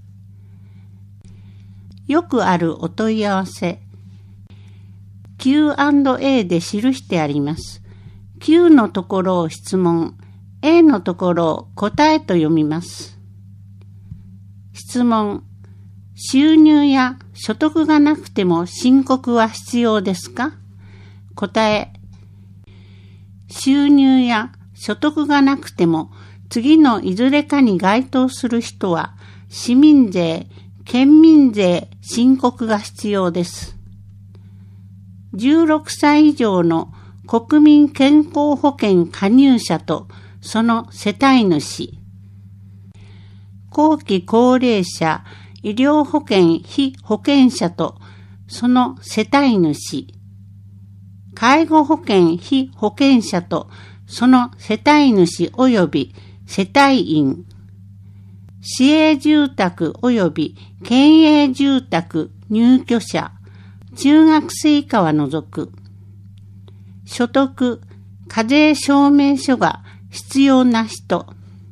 よくあるお問い合わせ。キューアンドエー で記してあります。Q のところを質問、A のところを答えと読みます。質問、収入や所得がなくても申告は必要ですか？答え、収入や所得がなくても次のいずれかに該当する人は市民税、県民税申告が必要です。じゅうろくさい以上の国民健康保険加入者とその世帯主、後期高齢者医療保険被保険者とその世帯主、介護保険被保険者とその世帯主及び世帯員、市営住宅及び県営住宅入居者、中学生以下は除く。所得、課税証明書が必要な人。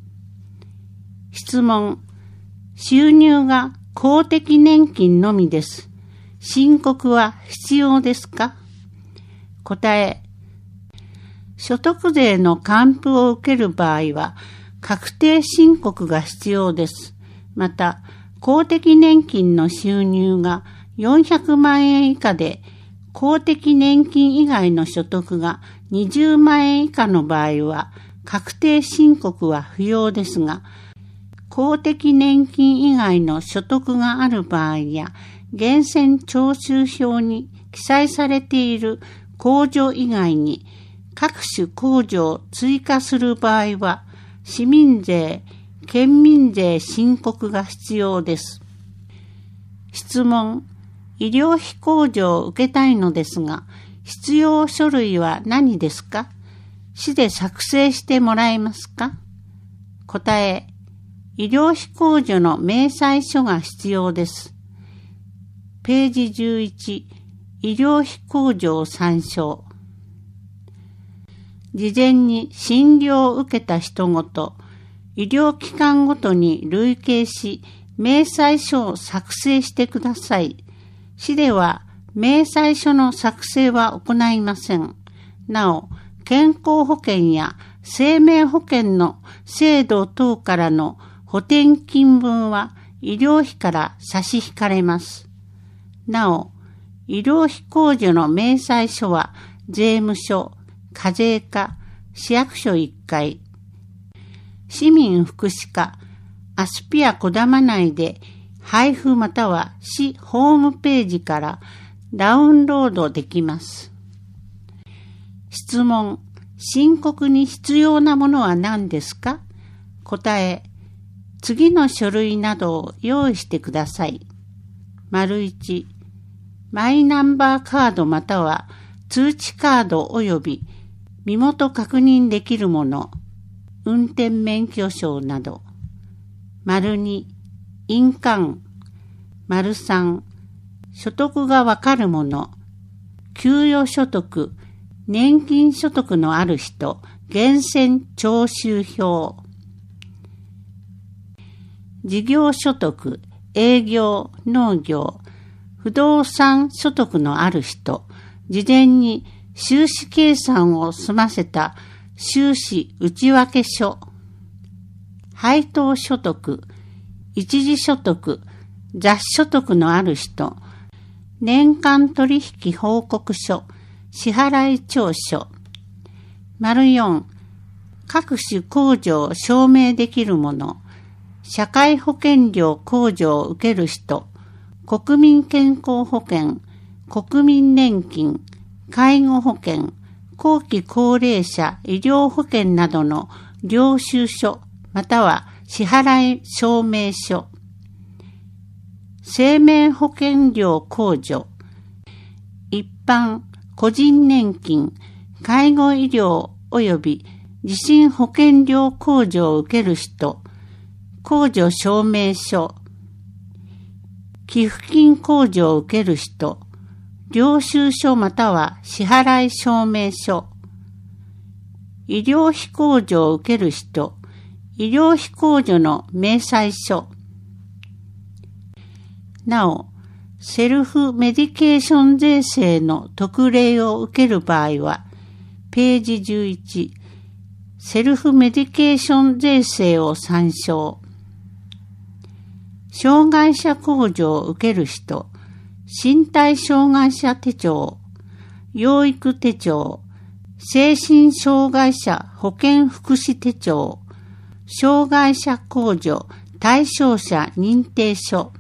質問、収入が公的年金のみです。申告は必要ですか？答え、所得税の還付を受ける場合は、確定申告が必要です。また、公的年金の収入がよんひゃくまんえん以下で、公的年金以外の所得がにじゅうまんえん以下の場合は、確定申告は不要ですが、公的年金以外の所得がある場合や、 源泉徴収票に記載されている控除以外に各種控除を追加する場合は、市民税、県民税申告が必要です。質問、医療費控除を受けたいのですが、必要書類は何ですか？市で作成してもらえますか？答え、医療費控除の明細書が必要です。ページじゅういち、医療費控除を参照。事前に診療を受けた人ごと、医療機関ごとに類計し、明細書を作成してください。市では明細書の作成は行いません。なお、健康保険や生命保険の制度等からの補填金分は医療費から差し引かれます。なお、医療費控除の明細書は税務署、課税課、市役所いっかい、市民福祉課、アスピアこだま内で配布または市ホームページからダウンロードできます。質問、申告に必要なものは何ですか？答え、次の書類などを用意してください。丸いち、マイナンバーカードまたは通知カード及び身元確認できるもの、運転免許証など。丸に、印鑑。丸さん、所得がわかるもの、給与所得、年金所得のある人、源泉徴収票。事業所得、営業、農業、不動産所得のある人、事前に収支計算を済ませた収支内訳書。配当所得、一時所得、雑所得のある人、年間取引報告書、支払い調書。丸よん、各種控除を証明できるもの、社会保険料控除を受ける人、国民健康保険、国民年金、介護保険、後期高齢者医療保険などの領収書または支払い証明書、生命保険料控除、一般個人年金、介護医療及び地震保険料控除を受ける人、控除証明書、寄付金控除を受ける人、領収書または支払い証明書、医療費控除を受ける人、医療費控除の明細書。なお、セルフメディケーション税制の特例を受ける場合は、ページじゅういち、セルフメディケーション税制を参照。障害者控除を受ける人、身体障害者手帳、養育手帳、精神障害者保健福祉手帳、障害者控除対象者認定書。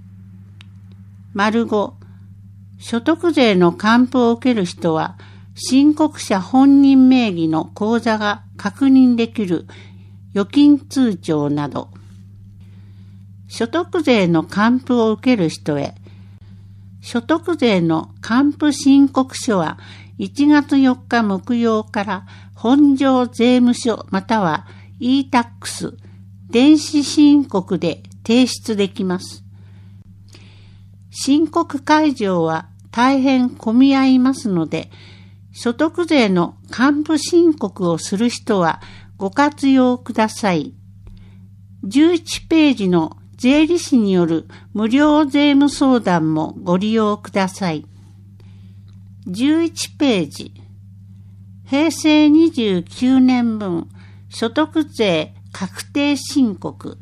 丸ご、所得税の還付を受ける人は、申告者本人名義の口座が確認できる預金通帳など。所得税の還付を受ける人へ、所得税の還付申告書はいちがつよっか木曜から本庄税務署または イータックス 電子申告で提出できます。申告会場は大変混み合いますので、所得税の還付申告をする人はご活用ください。じゅういちページの税理士による無料税務相談もご利用ください。じゅういちページ、へいせいにじゅうきゅうねんぶん所得税確定申告。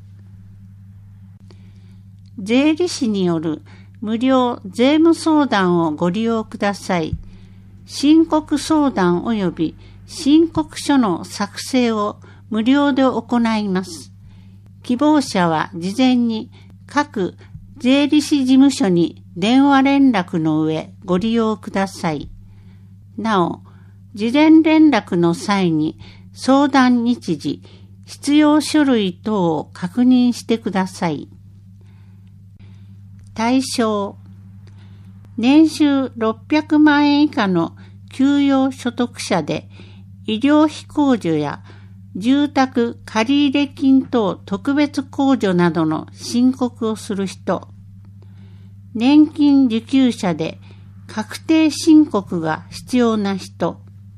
税理士による無料税務相談をご利用ください。申告相談及び申告書の作成を無料で行います。希望者は事前に各税理士事務所に電話連絡の上ご利用ください。なお、事前連絡の際に相談日時、必要書類等を確認してください。対象、年収ろっぴゃくまんえん以下の給与所得者で、医療費控除や住宅借入金等特別控除などの申告をする人、年金受給者で確定申告が必要な人、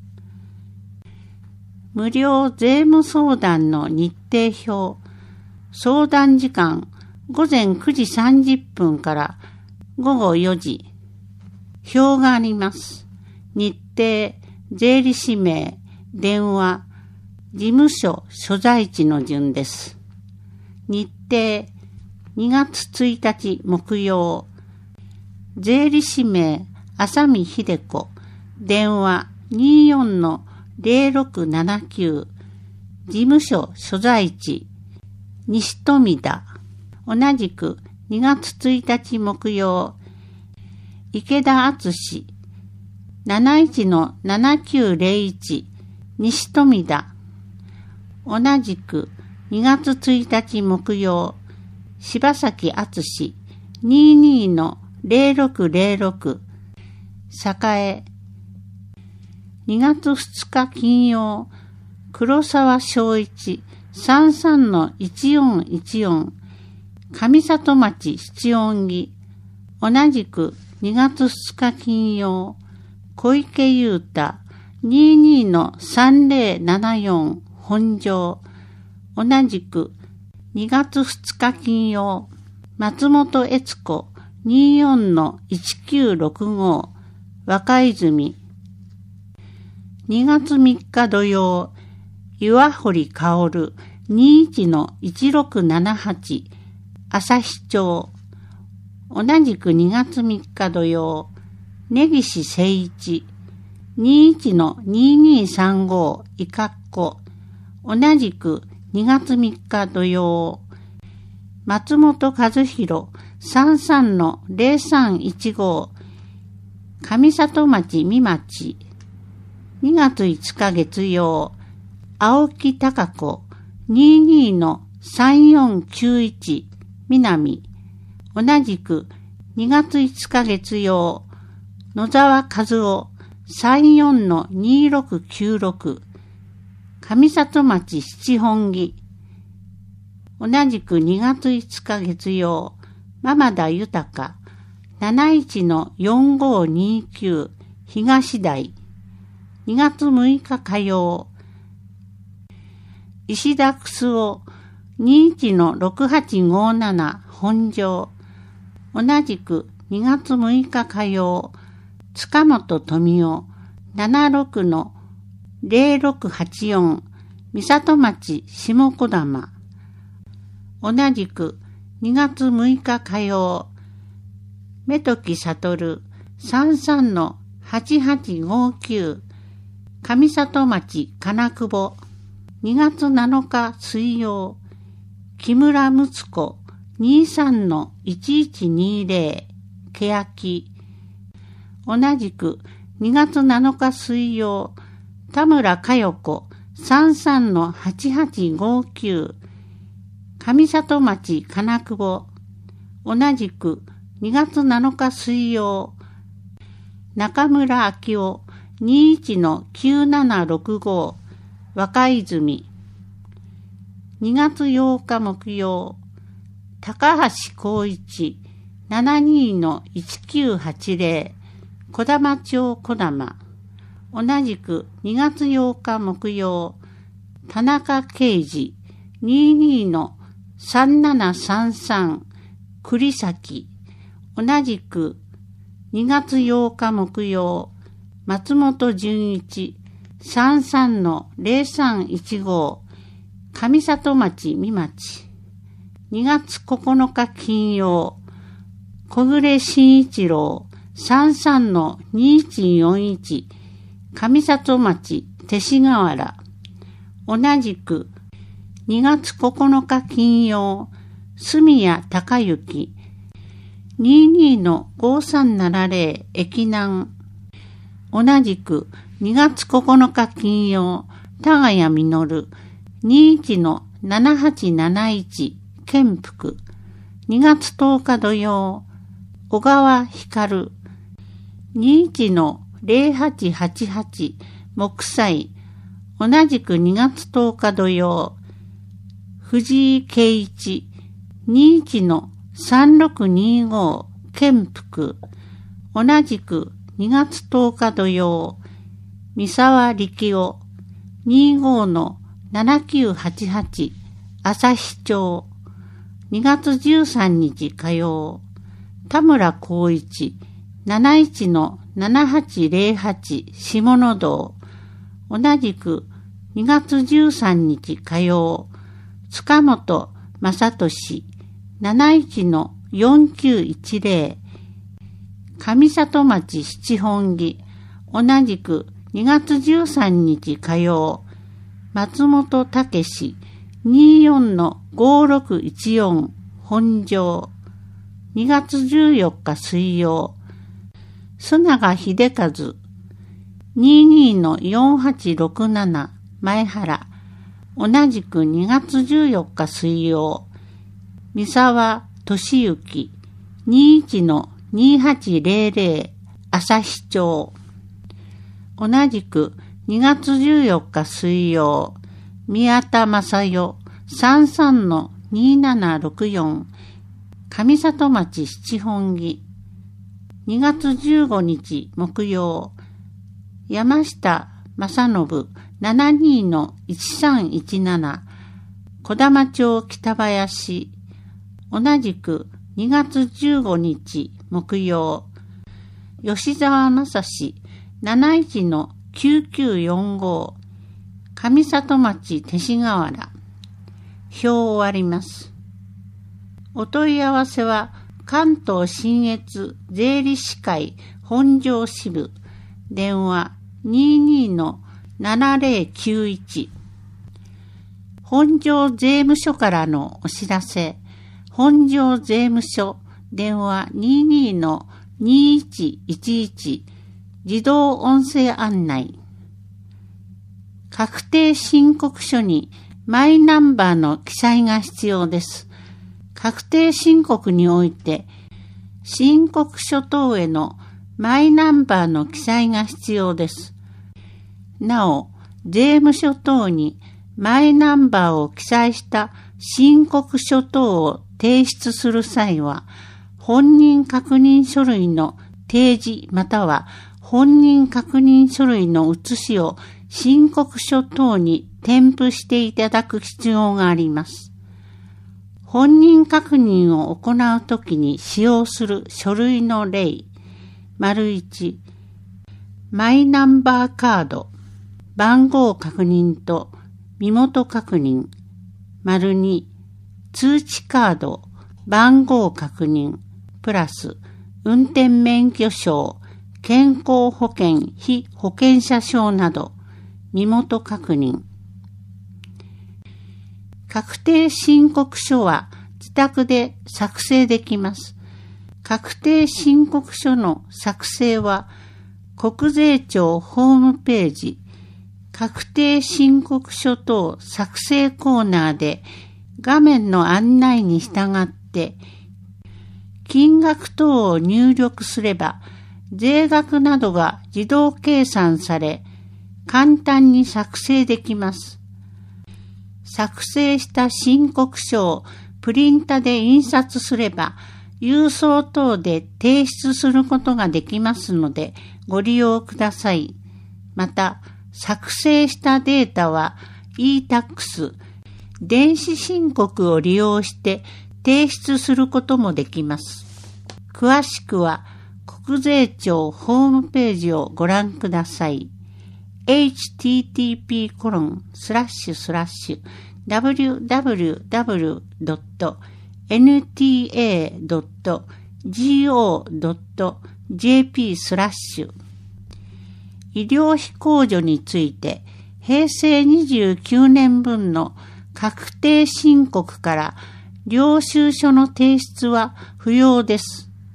無料税務相談の日程表、相談時間ごぜんくじさんじゅっぷんからごごよじ、表があります。日程、税理士名、電話、事務所所在地の順です。日程、にがつついたち木曜、税理士名、浅見秀子、電話 にじゅうよんのぜろろくななきゅう、事務所所在地、西富田、同じくにがつついたち木曜、池田敦、なないちのななきゅうぜろいち、西富田、同じくにがつついたち木曜、柴崎敦、にじゅうにのぜろろくぜろろく、栄、にがつふつか金曜、黒沢正一、さんじゅうさんのいちよんいちよん、上里町七音木、同じくにがつふつか金曜、小池優太、にじゅうにのさんぜろななよん、本庄、同じくにがつふつか金曜、松本悦子、にじゅうよんのいちきゅうろくご、若泉、にがつみっか土曜、岩堀薫、にじゅういちのいちろくななはち、旭町、同じくにがつみっか土曜、根岸誠一、にじゅういちのにじゅうにさんご、いかっこ、同じくにがつみっか土曜、松本和弘、さんじゅうさんのぜろさんいちご、上里町三町、にがついつか月曜、青木貴子、にじゅうにのさんよんきゅういち、南、同じくにがついつか月曜、野沢和夫、さんじゅうよんのにろくきゅうろく、上里町七本木、同じくにがついつか月曜、間田豊、なないちのよんごにきゅう、東台、にがつむいか火曜、石田楠夫、にじゅういちのろくはちごなな、本庄、同じくにがつむいか火曜、塚本富夫、ななじゅうろくのぜろろくはちよん、三里町下小玉、同じくにがつむいか火曜、目時悟、さんじゅうさんのはちはちごきゅう、上里町金久保、にがつなのか水曜、木村睦子、にじゅうさんのいちいちにぜろ、欅、同じくにがつなのか水曜、田村佳代子、さんじゅうさんのはちはちごきゅう、上里町金久保、同じくにがつなのか水曜、中村昭夫、にじゅういちのきゅうななろくご、若泉、にがつようか木曜、高橋光一、ななじゅうにのいちきゅうはちぜろ、小玉町小玉、同じくにがつようか木曜、田中啓二、にじゅうにのさんななさんさん、栗崎、同じくにがつようか木曜、松本純一、さんじゅうさんのぜろさんいちご、上里町三町、にがつここのか金曜、小暮慎一郎、さんじゅうさんのにいちよんいち、上里町勅使河原、同じくにがつここのか金曜、住谷隆之、 にじゅうにのごさんななぜろ駅南。同じくにがつここのか金曜、田谷実。にじゅういちのななはちなないち建福。にがつとおか土曜、小川光。にじゅういちのぜろはちはちはち木星。同じくにがつとおか土曜、藤井圭一。にじゅういちのさんろくにご建福。同じくにがつとおか土曜、三沢力夫。にじゅうごのななきゅうはちはち旭町。にがつじゅうさんにち火曜、田村光一。なないちのななはちぜろはち下野道。同じくにがつじゅうさんにち火曜、塚本正俊。なないちのよんきゅういちぜろ上里町七本木。同じくにがつじゅうさんにち火曜、松本武史。にじゅうよんのごろくいちよん本庄。にがつじゅうよっか水曜、須永秀和。にじゅうにのよんはちろくなな前原。同じくにがつじゅうよっか水曜、三沢俊之。にじゅういちのにはちぜろぜろ旭町。同じくにがつじゅうよっか水曜、宮田正代。さんさんのにななろくよん上里町七本木。にがつじゅうごにち木曜、山下正信。ななにのいちさんいちなな小玉町北林。同じくにがつじゅうごにち木曜、吉沢正史。なないちのきゅうきゅうよんご上里町勅使河原。表を終わります。お問い合わせは関東信越税理士会本庄支部。電話 にじゅうにのななぜろきゅういち。本庄税務署からのお知らせ。本庄税務署。電話 にじゅうにのにいちいちいち。自動音声案内。確定申告書にマイナンバーの記載が必要です。確定申告において、申告書等へのマイナンバーの記載が必要です。なお、税務署等にマイナンバーを記載した申告書等を提出する際は、本人確認書類の提示または本人確認書類の写しを申告書等に添付していただく必要があります。本人確認を行うときに使用する書類の例。丸いち、マイナンバーカード、番号確認と身元確認。丸に、通知カード、番号確認、プラス、運転免許証、健康保険被保険者証など、身元確認。確定申告書は自宅で作成できます。確定申告書の作成は国税庁ホームページ確定申告書等作成コーナーで画面の案内に従って金額等を入力すれば税額などが自動計算され簡単に作成できます。作成した申告書をプリンタで印刷すれば郵送等で提出することができますのでご利用ください。また作成したデータは イータックス 電子申告を利用して提出することもできます。詳しくは国税庁ホームページをご覧ください。エイチティーティーピーコロンスラッシュスラッシュダブリューダブリューダブリュードットエヌティーエードットジーオードットジェーピー スラッシュ医療費控除についてへいせいにじゅうきゅうねんぶんの確定申告から領収書の提出は不要です。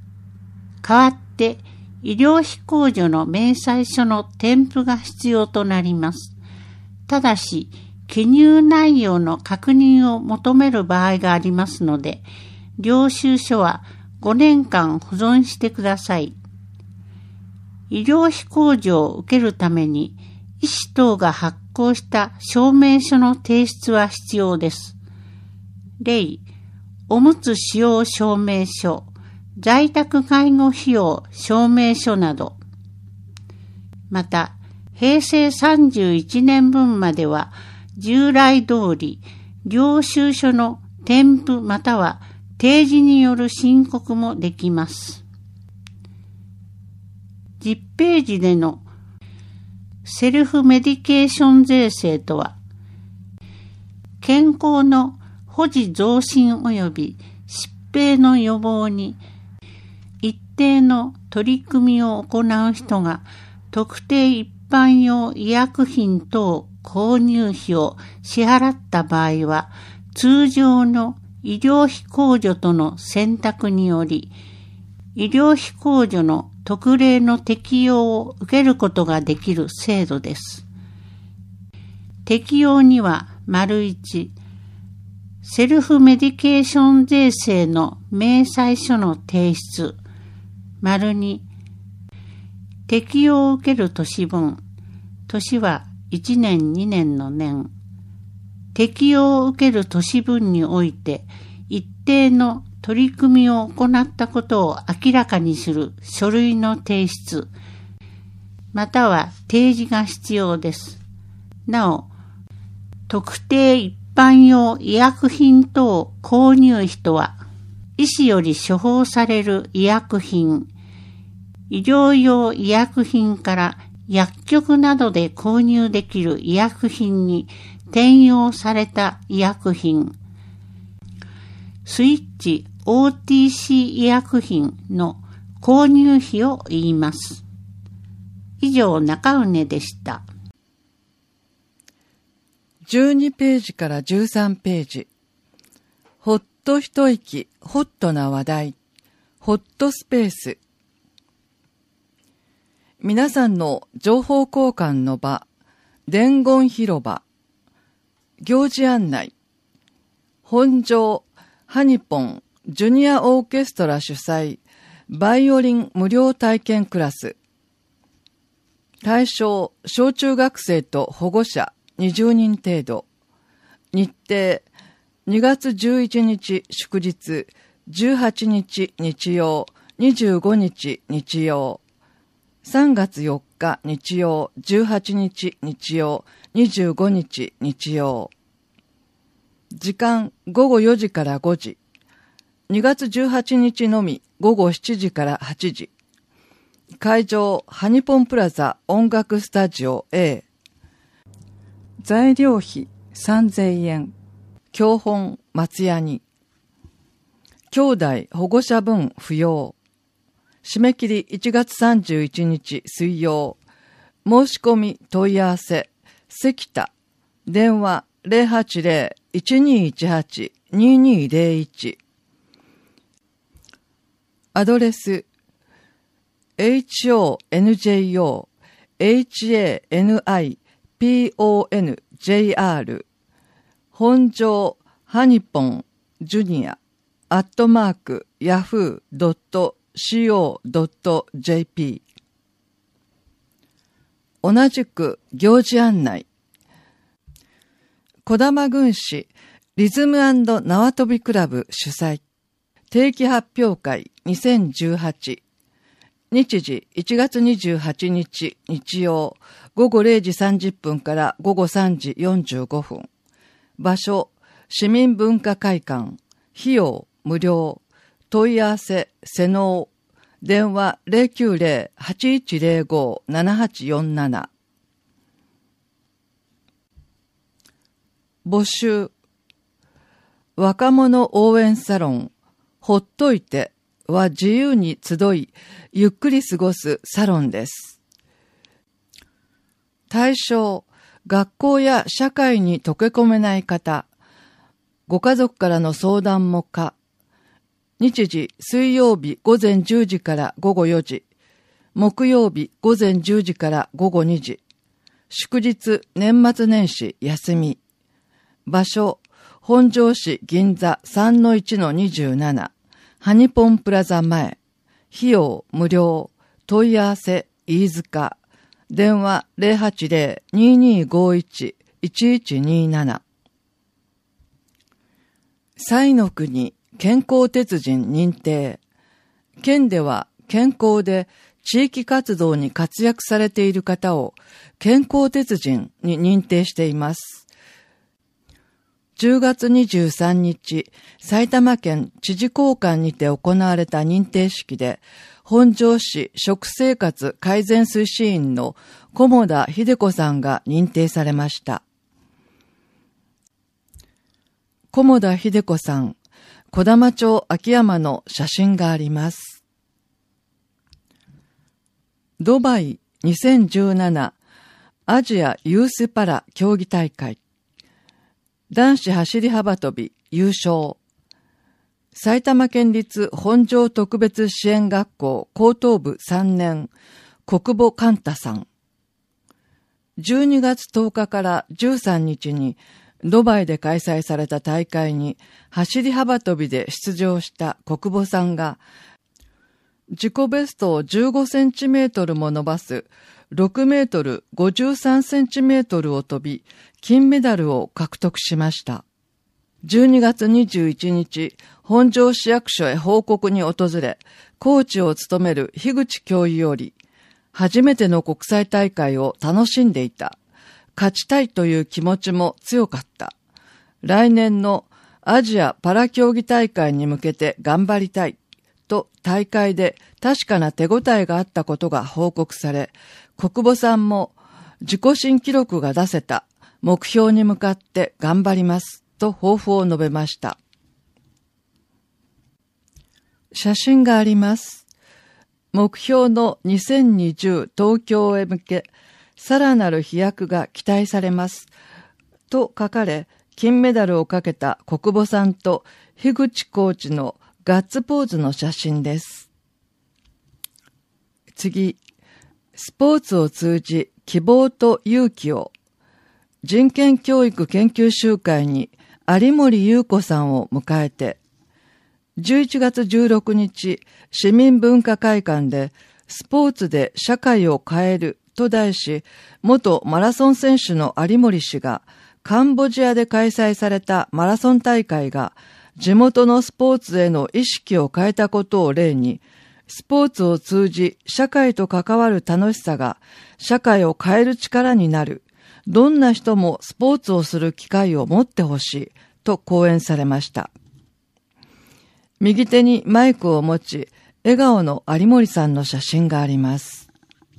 代わって医療費控除の明細書の添付が必要となります。ただし、記入内容の確認を求める場合がありますので、領収書はごねんかん保存してください。医療費控除を受けるために、医師等が発行した証明書の提出は必要です。例、おむつ使用証明書、在宅介護費用証明書など。また、平成さんじゅういちねんぶんまでは、従来通り、領収書の添付または提示による申告もできます。じゅっページでのセルフメディケーション税制とは、健康の保持増進及び疾病の予防に一定の取り組みを行う人が特定一般用医薬品等購入費を支払った場合は、通常の医療費控除との選択により、医療費控除の特例の適用を受けることができる制度です。適用には、丸一、セルフメディケーション税制の明細書の提出、丸二、適用を受ける年分、年はいちねんにねんの年、適用を受ける年分において一定の取り組みを行ったことを明らかにする書類の提出、または提示が必要です。なお、特定一般用医薬品等購入費とは、医師より処方される医薬品、医療用医薬品から薬局などで購入できる医薬品に転用された医薬品、スイッチ オーティーシー 医薬品の購入費を言います。以上、中畝でした。 じゅうにページからじゅうさんページ。ほっと一息、ホットな話題。ホットスペース。皆さんの情報交換の場、伝言広場。行事案内。本庄ハニポンジュニアオーケストラ主催バイオリン無料体験クラス。対象小中学生と保護者にじゅうにん程度。日程にがつじゅういちにち祝日、じゅうはちにち日曜、にじゅうごにち日曜。さんがつよっか日曜、じゅうはちにち日曜、にじゅうごにち日曜。時間ごごよじからごじ。にがつじゅうはちにちのみごごしちじからはちじ。会場ハニポンプラザ音楽スタジオ A。材料費さんぜんえん。教本松屋に。兄弟保護者分不要。締め切りいちがつさんじゅういちにち水曜。申し込み問い合わせ関田。電話 ゼロはちゼロ いちにいちはち ににゼロいち。アドレス エイチオーエヌジェイオー エイチエーエヌアイピーオーエヌジェイアール 本庄ハニポンジュニアアットマークヤフードットシーオードットジェーピー。同じく行事案内。児玉郡市リズム&縄跳びクラブ主催定期発表会にせんじゅうはち。日時いちがつにじゅうはちにち日曜ごごれいじさんじゅっぷんからごごさんじよんじゅうごふん。場所市民文化会館。費用無料。問い合わせ瀬能。電話 ゼロきゅうゼロ はちいちゼロご ななはちよんなな。募集。若者応援サロンほっといては自由に集いゆっくり過ごすサロンです。対象学校や社会に溶け込めない方、ご家族からの相談も可、 日時水曜日午前じゅうじから午後よじ、木曜日午前じゅうじから午後にじ、祝日年末年始休み。場所、本庄市銀座 さんのいちのにじゅうなな、ハニポンプラザ前。費用無料。問い合わせ飯塚。電話 ゼロはちゼロ にーにーごいち いちいちにーなな。彩の国健康鉄人認定。県では健康で地域活動に活躍されている方を健康鉄人に認定しています。じゅうがつにじゅうさんにち、埼玉県知事公館にて行われた認定式で、本庄市食生活改善推進員の菰田秀子さんが認定されました。菰田秀子さん、小玉町秋山の写真があります。ドバイにせんじゅうななアジアユースパラ競技大会。男子走り幅跳び優勝。埼玉県立本庄特別支援学校高等部さんねん、国母寛太さん。じゅうにがつとおかからじゅうさんにちにドバイで開催された大会に走り幅跳びで出場した国母さんが、自己ベストをじゅうごセンチメートルも伸ばすろくメートルごじゅうさんセンチメートルを飛び、金メダルを獲得しました。じゅうにがつにじゅういちにち、本庄市役所へ報告に訪れ、コーチを務める樋口教諭より、初めての国際大会を楽しんでいた。勝ちたいという気持ちも強かった。来年のアジアパラ競技大会に向けて頑張りたい。と大会で確かな手応えがあったことが報告され、国母さんも自己新記録が出せた、目標に向かって頑張りますと抱負を述べました。写真があります。目標のにせんにじゅう東京へ向け、さらなる飛躍が期待されますと書かれ、金メダルをかけた国母さんと樋口コーチのガッツポーズの写真です。次、スポーツを通じ希望と勇気を。人権教育研究集会に有森裕子さんを迎えて、じゅういちがつじゅうろくにち、市民文化会館でスポーツで社会を変えると題し、元マラソン選手の有森氏がカンボジアで開催されたマラソン大会が地元のスポーツへの意識を変えたことを例に、スポーツを通じ社会と関わる楽しさが社会を変える力になる。どんな人もスポーツをする機会を持ってほしいと講演されました。右手にマイクを持ち、笑顔の有森さんの写真があります。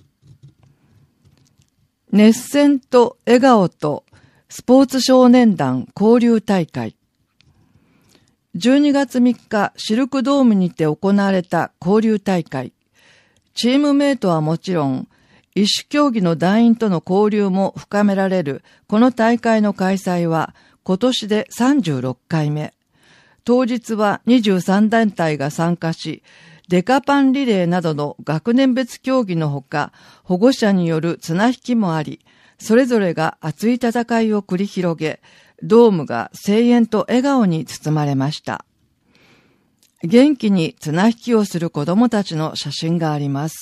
熱戦と笑顔とスポーツ少年団交流大会。じゅうにがつみっか、シルクドームにて行われた交流大会。チームメイトはもちろん、異種競技の団員との交流も深められるこの大会の開催は今年でさんじゅうろっかいめ。当日はにじゅうさんだんたいが参加し、デカパンリレーなどの学年別競技のほか、保護者による綱引きもあり、それぞれが熱い戦いを繰り広げ、ドームが声援と笑顔に包まれました。元気に綱引きをする子どもたちの写真があります。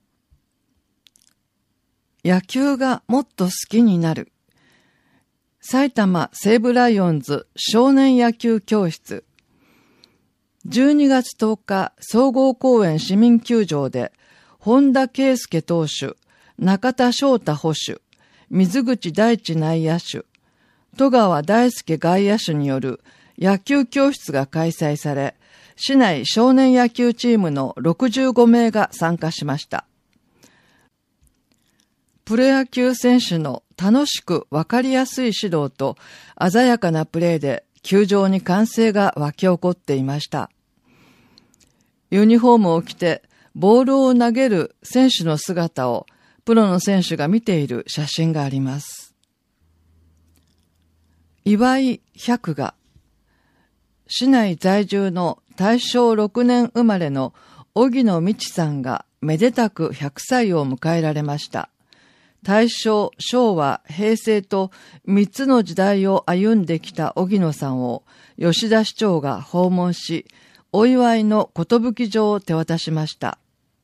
野球がもっと好きになる。埼玉西武ライオンズ少年野球教室。じゅうにがつとおか、総合公園市民球場で、本田圭佑投手、中田翔太捕手、水口大地内野手、戸川大輔外野手による野球教室が開催され、市内少年野球チームのろくじゅうごめいが参加しました。プロ野球選手の楽しくわかりやすい指導と鮮やかなプレーで球場に歓声が沸き起こっていました。ユニフォームを着てボールを投げる選手の姿をプロの選手が見ている写真があります。岩井百が市内在住の大正ろくねん生まれの荻野道さんがめでたくひゃくさいを迎えられました。大正、昭和、平成と三つの時代を歩んできた荻野さんを吉田市長が訪問し、お祝いの寿状を手渡しました。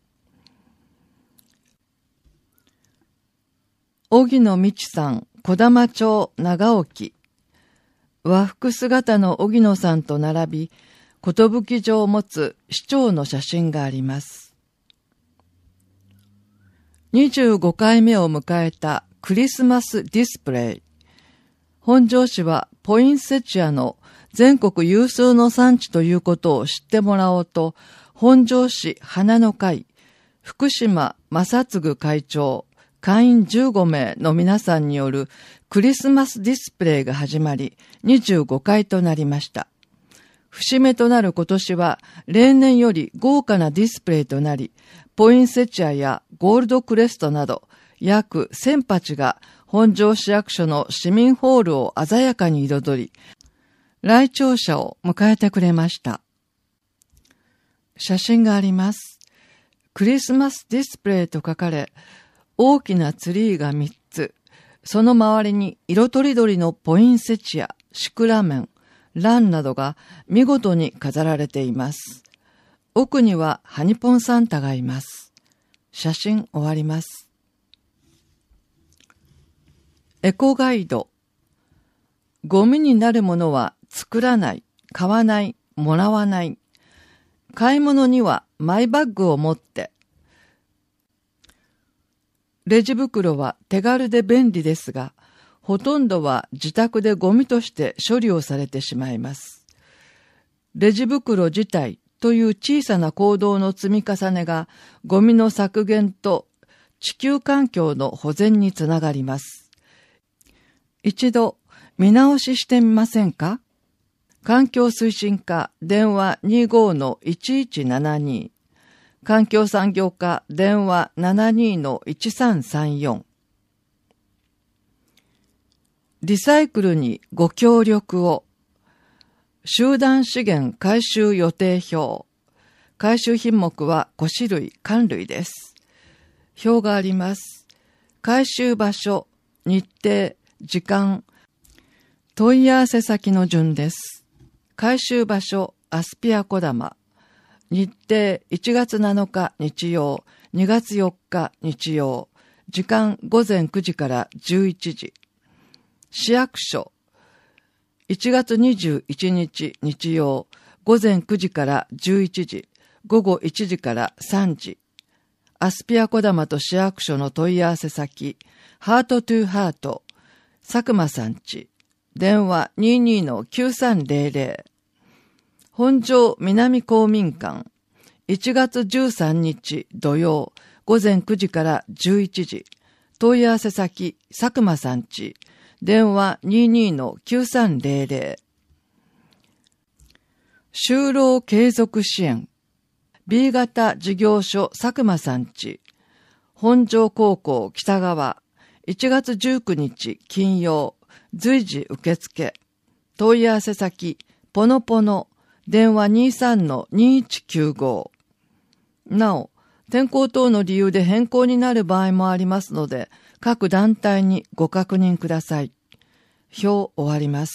荻野道さん、小玉町長沖。和服姿の荻野さんと並び、寿状を持つ市長の写真があります。にじゅうごかいめを迎えたクリスマスディスプレイ。本庄市はポインセチアの全国有数の産地ということを知ってもらおうと、本庄市花の会、福島正嗣会長、会員じゅうごめいの皆さんによるクリスマスディスプレイが始まり、にじゅうごかいとなりました。節目となる今年は、例年より豪華なディスプレイとなり、ポインセチアやゴールドクレストなど、約せんはちが本庄市役所の市民ホールを鮮やかに彩り、来庁者を迎えてくれました。写真があります。クリスマスディスプレイと書かれ、大きなツリーがみっつ、その周りに色とりどりのポインセチア、シクラメン、ランなどが見事に飾られています。奥にはハニポンサンタがいます。写真終わります。エコガイド。ゴミになるものは作らない、買わない、もらわない。買い物にはマイバッグを持って。レジ袋は手軽で便利ですが、ほとんどは自宅でゴミとして処理をされてしまいます。レジ袋自体という小さな行動の積み重ねがゴミの削減と地球環境の保全につながります。一度見直ししてみませんか？環境推進課電話 にじゅうごのいちいちななに、環境産業課電話 ななじゅうにのいちさんさんよん。リサイクルにご協力を。集団資源回収予定表。回収品目はごしるい、缶類です。表があります。回収場所、日程、時間、問い合わせ先の順です。回収場所、アスピア小玉。日程、いちがつなのか日曜、にがつよっか日曜。時間、ごぜんくじからじゅういちじ。市役所、いちがつにじゅういちにち日曜、ごぜんくじからじゅういちじ、ごごいちじからさんじ。アスピア小玉と市役所の問い合わせ先、ハートトゥーハート、佐久間さんち、電話 にじゅうにのきゅうさんぜろぜろ。本庄南公民館、いちがつじゅうさんにち土曜、ごぜんくじからじゅういちじ。問い合わせ先、佐久間さんち、電話 にじゅうにのきゅうさんぜろぜろ。就労継続支援。B 型事業所佐久間さんち。本庄高校北側。いちがつじゅうくにち金曜。随時受付。問い合わせ先、ポノポノ。電話 にじゅうさんのにいちきゅうご。なお、天候等の理由で変更になる場合もありますので、各団体にご確認ください。表終わります。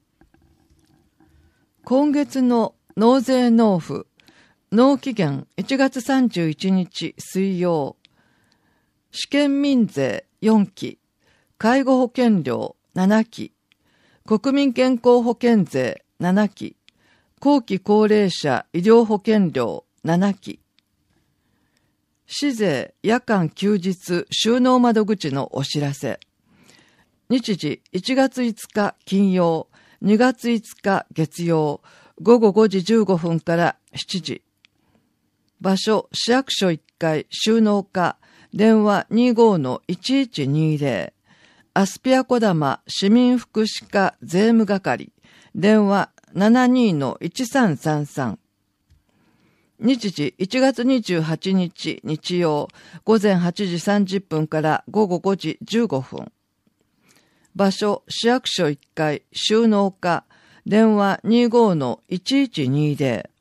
今月の納税納付、納期限いちがつさんじゅういちにち水曜。試験民税よんき、介護保険料ななき、国民健康保険税ななき、後期高齢者医療保険料ななき、市税夜間休日収納窓口のお知らせ。日時いちがついつか金曜、にがついつか月曜、ごごごじじゅうごふんからしちじ。場所、市役所いっかい収納課、電話 にじゅうごのいちいちにぜろ。アスピア小玉市民福祉課税務係、電話 ななじゅうにのいちさんさんさん。日時いちがつにじゅうはちにち日曜、ごぜんはちじさんじゅっぷんからごごごじじゅうごふん。場所、市役所いっかい収納課、 電話 にじゅうごのいちいちにじゅう。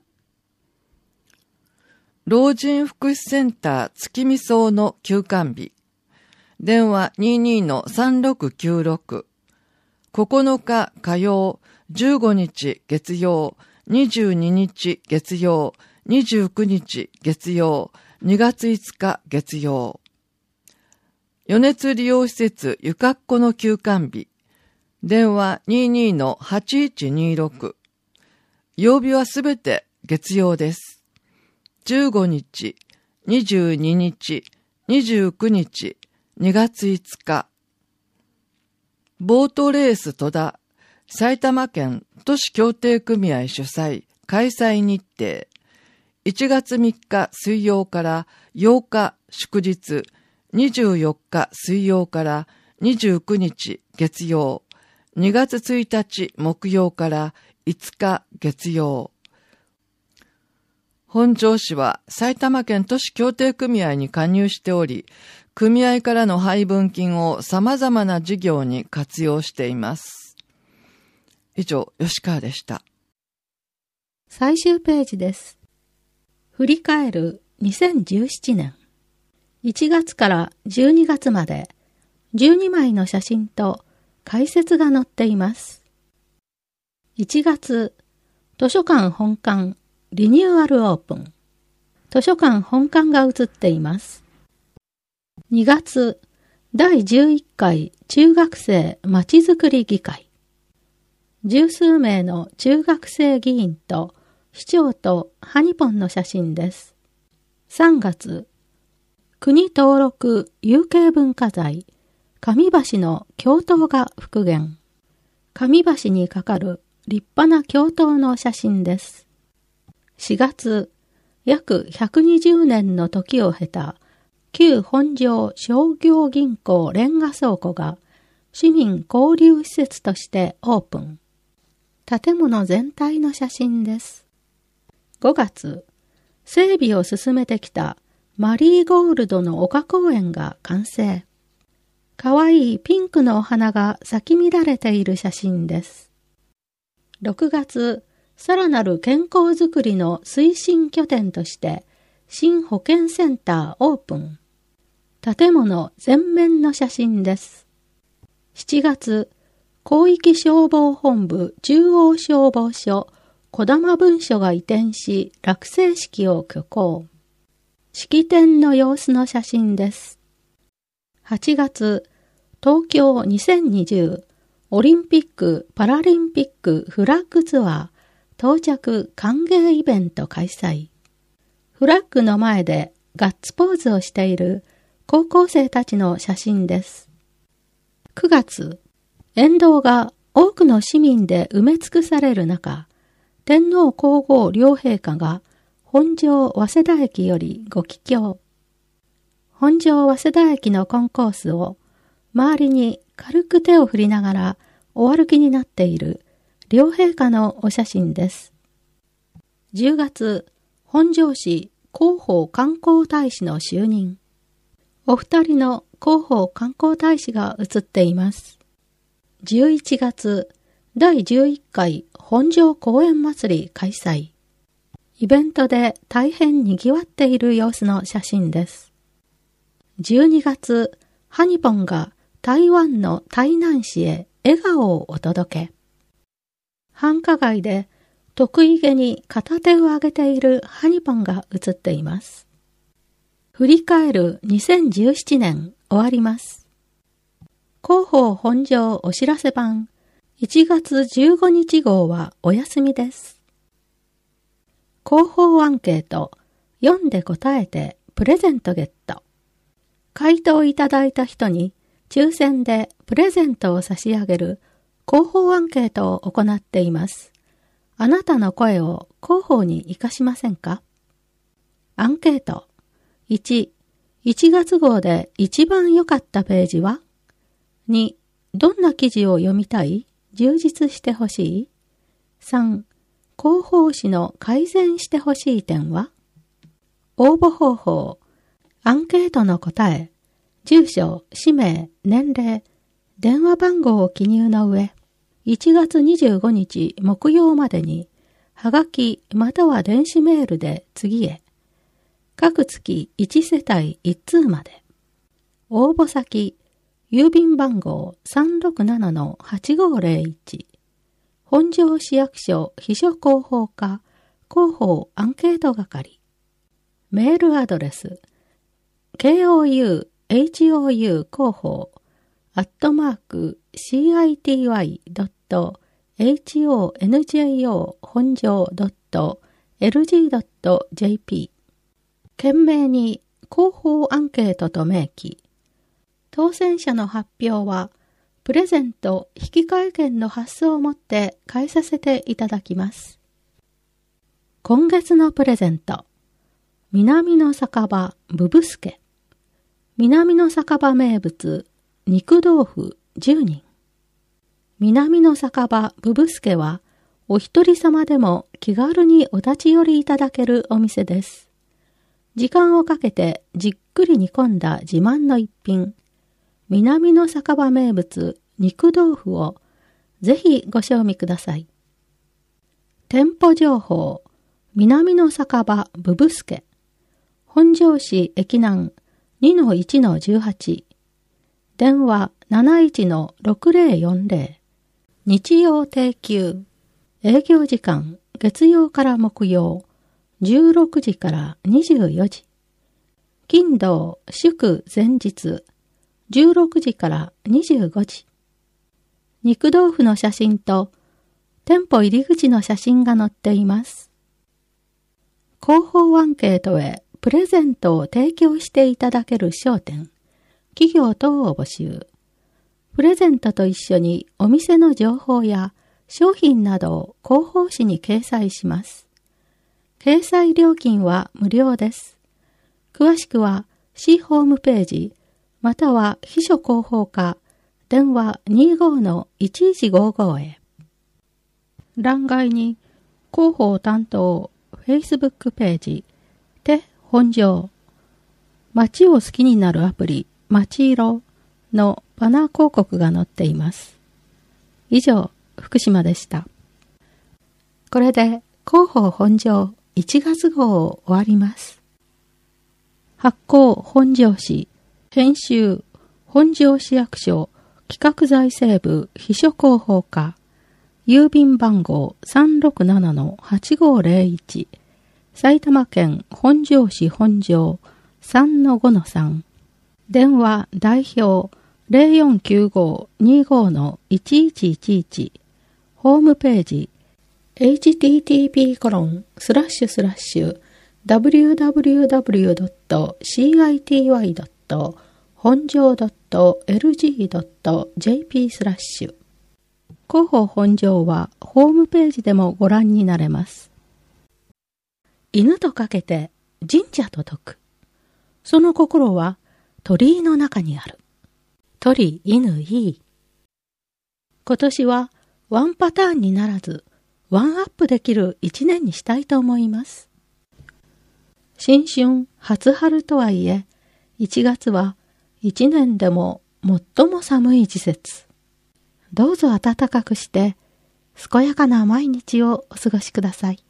老人福祉センター月見荘の休館日。電話 にじゅうにのさんろくきゅうろく。ここのか火曜、じゅうごにち月曜、にじゅうににち月曜、にじゅうくにち月曜、にがついつか月曜。余熱利用施設ゆかっこの休館日。電話 にじゅうにのはちいちにろく。曜日はすべて月曜です。じゅうごにち、にじゅうににち、にじゅうくにち、にがついつか。ボートレース戸田、埼玉県都市協定組合主催開催日程。いちがつみっか水曜からようか祝日、にじゅうよっか水曜からにじゅうくにち月曜、にがつついたち木曜からいつか月曜。本庄市は埼玉県都市協定組合に加入しており、組合からの配分金を様々な事業に活用しています。以上、吉川でした。 最終ページです。振り返るにせんじゅうななねん。いちがつからじゅうにがつまでじゅうにまいの写真と解説が載っています。いちがつ、図書館本館リニューアルオープン。図書館本館が写っています。にがつ、だいじゅういっかい中学生まちづくり議会。十数名の中学生議員と市長とハニポンの写真です。さんがつ、国登録有形文化財、神橋の経塔が復元。神橋にかかる立派な経塔の写真です。しがつ、約ひゃくにじゅうねんの時を経た旧本庄商業銀行レンガ倉庫が市民交流施設としてオープン。建物全体の写真です。ごがつ、整備を進めてきたマリーゴールドの丘公園が完成。かわいいピンクのお花が咲き乱れている写真です。ろくがつ、さらなる健康づくりの推進拠点として新保健センターオープン。建物全面の写真です。しちがつ、広域消防本部中央消防署小玉分署が移転し落成式を挙行。式典の様子の写真です。はちがつ、東京にせんにじゅうオリンピック・パラリンピックフラッグツアー到着歓迎イベント開催。フラッグの前でガッツポーズをしている高校生たちの写真です。くがつ、沿道が多くの市民で埋め尽くされる中、天皇皇后両陛下が本庄早稲田駅よりご帰京。本庄早稲田駅のコンコースを周りに軽く手を振りながらお歩きになっている両陛下のお写真です。じゅうがつ、本庄市広報観光大使の就任。お二人の広報観光大使が写っています。じゅういちがつ、だいじゅういっかい本庄公園祭り開催。イベントで大変賑わっている様子の写真です。じゅうにがつ、ハニポンが台湾の台南市へ笑顔をお届け。繁華街で得意げに片手を上げているハニポンが写っています。振り返るにせんじゅうななねん終わります。広報本庄お知らせ版いちがつじゅうごにち号はお休みです。広報アンケート読んで答えてプレゼントゲット。回答いただいた人に抽選でプレゼントを差し上げる広報アンケートを行っています。あなたの声を広報に活かしませんか？アンケートいち、いちがつ号で一番良かったページは？に、どんな記事を読みたい？充実してほしい？さん、広報誌の改善してほしい点は？応募方法、アンケートの答え、住所、氏名、年齢、電話番号を記入の上、 いちがつにじゅうごにち木曜までに、はがきまたは電子メールで次へ。各月いちせたいいち通まで。応募先、郵便番号 さんろくななのはちごーぜろいち。本庄市役所秘書広報課広報アンケート係。メールアドレス、ケーオーユーエイチオーユー 広報アットマーク シーアイティーワイドットエイチオーエヌジェイオー 本庄 .エルジー .jp 懸命に広報アンケートと明記。当選者の発表はプレゼント引換券の発送をもって返させていただきます。今月のプレゼント、南の酒場ぶぶすけ。南の酒場名物肉豆腐じゅうにん。南の酒場ぶぶすけはお一人様でも気軽にお立ち寄りいただけるお店です。時間をかけてじっくり煮込んだ自慢の一品、南の酒場名物肉豆腐をぜひご賞味ください。店舗情報、南の酒場ぶぶすけ。本庄市駅南 にのいちのじゅうはち。電話 なないちのろくぜろよんぜろ。日曜定休。営業時間月曜から木曜じゅうろくじからにじゅうよじ。金土祝前日じゅうろくじからにじゅうごじ。肉豆腐の写真と店舗入り口の写真が載っています。広報アンケートへプレゼントを提供していただける商店、企業等を募集。プレゼントと一緒にお店の情報や商品などを広報誌に掲載します。掲載料金は無料です。詳しくは市ホームページ、または秘書広報課、電話 にじゅうごのいちいちごご へ。欄外に広報担当 Facebook ページ、手本庄、街を好きになるアプリ、街色のバナー広告が載っています。以上、福島でした。これで広報本庄いちがつ号を終わります。発行本庄市、編集本庄市役所企画財政部秘書広報課、郵便番号 さんろくななのはちごーぜろいち、埼玉県本庄市本庄 さんのごのさん、電話代表 ゼロよんきゅうごにじゅうごのいちいちいちいち、ホームページ エイチティーティーピーコロンスラッシュスラッシュダブリューダブリューダブリュードットシーアイティーワイドット本庄 エルジードットジェーピー スラッシュ。広報本庄はホームページでもご覧になれます。犬とかけて神社と解く。その心は鳥居の中にある。鳥犬いい。今年はワンパターンにならずワンアップできる一年にしたいと思います。新春初春とはいえ、いちがつは一年でも最も寒い季節。どうぞ暖かくして健やかな毎日をお過ごしください。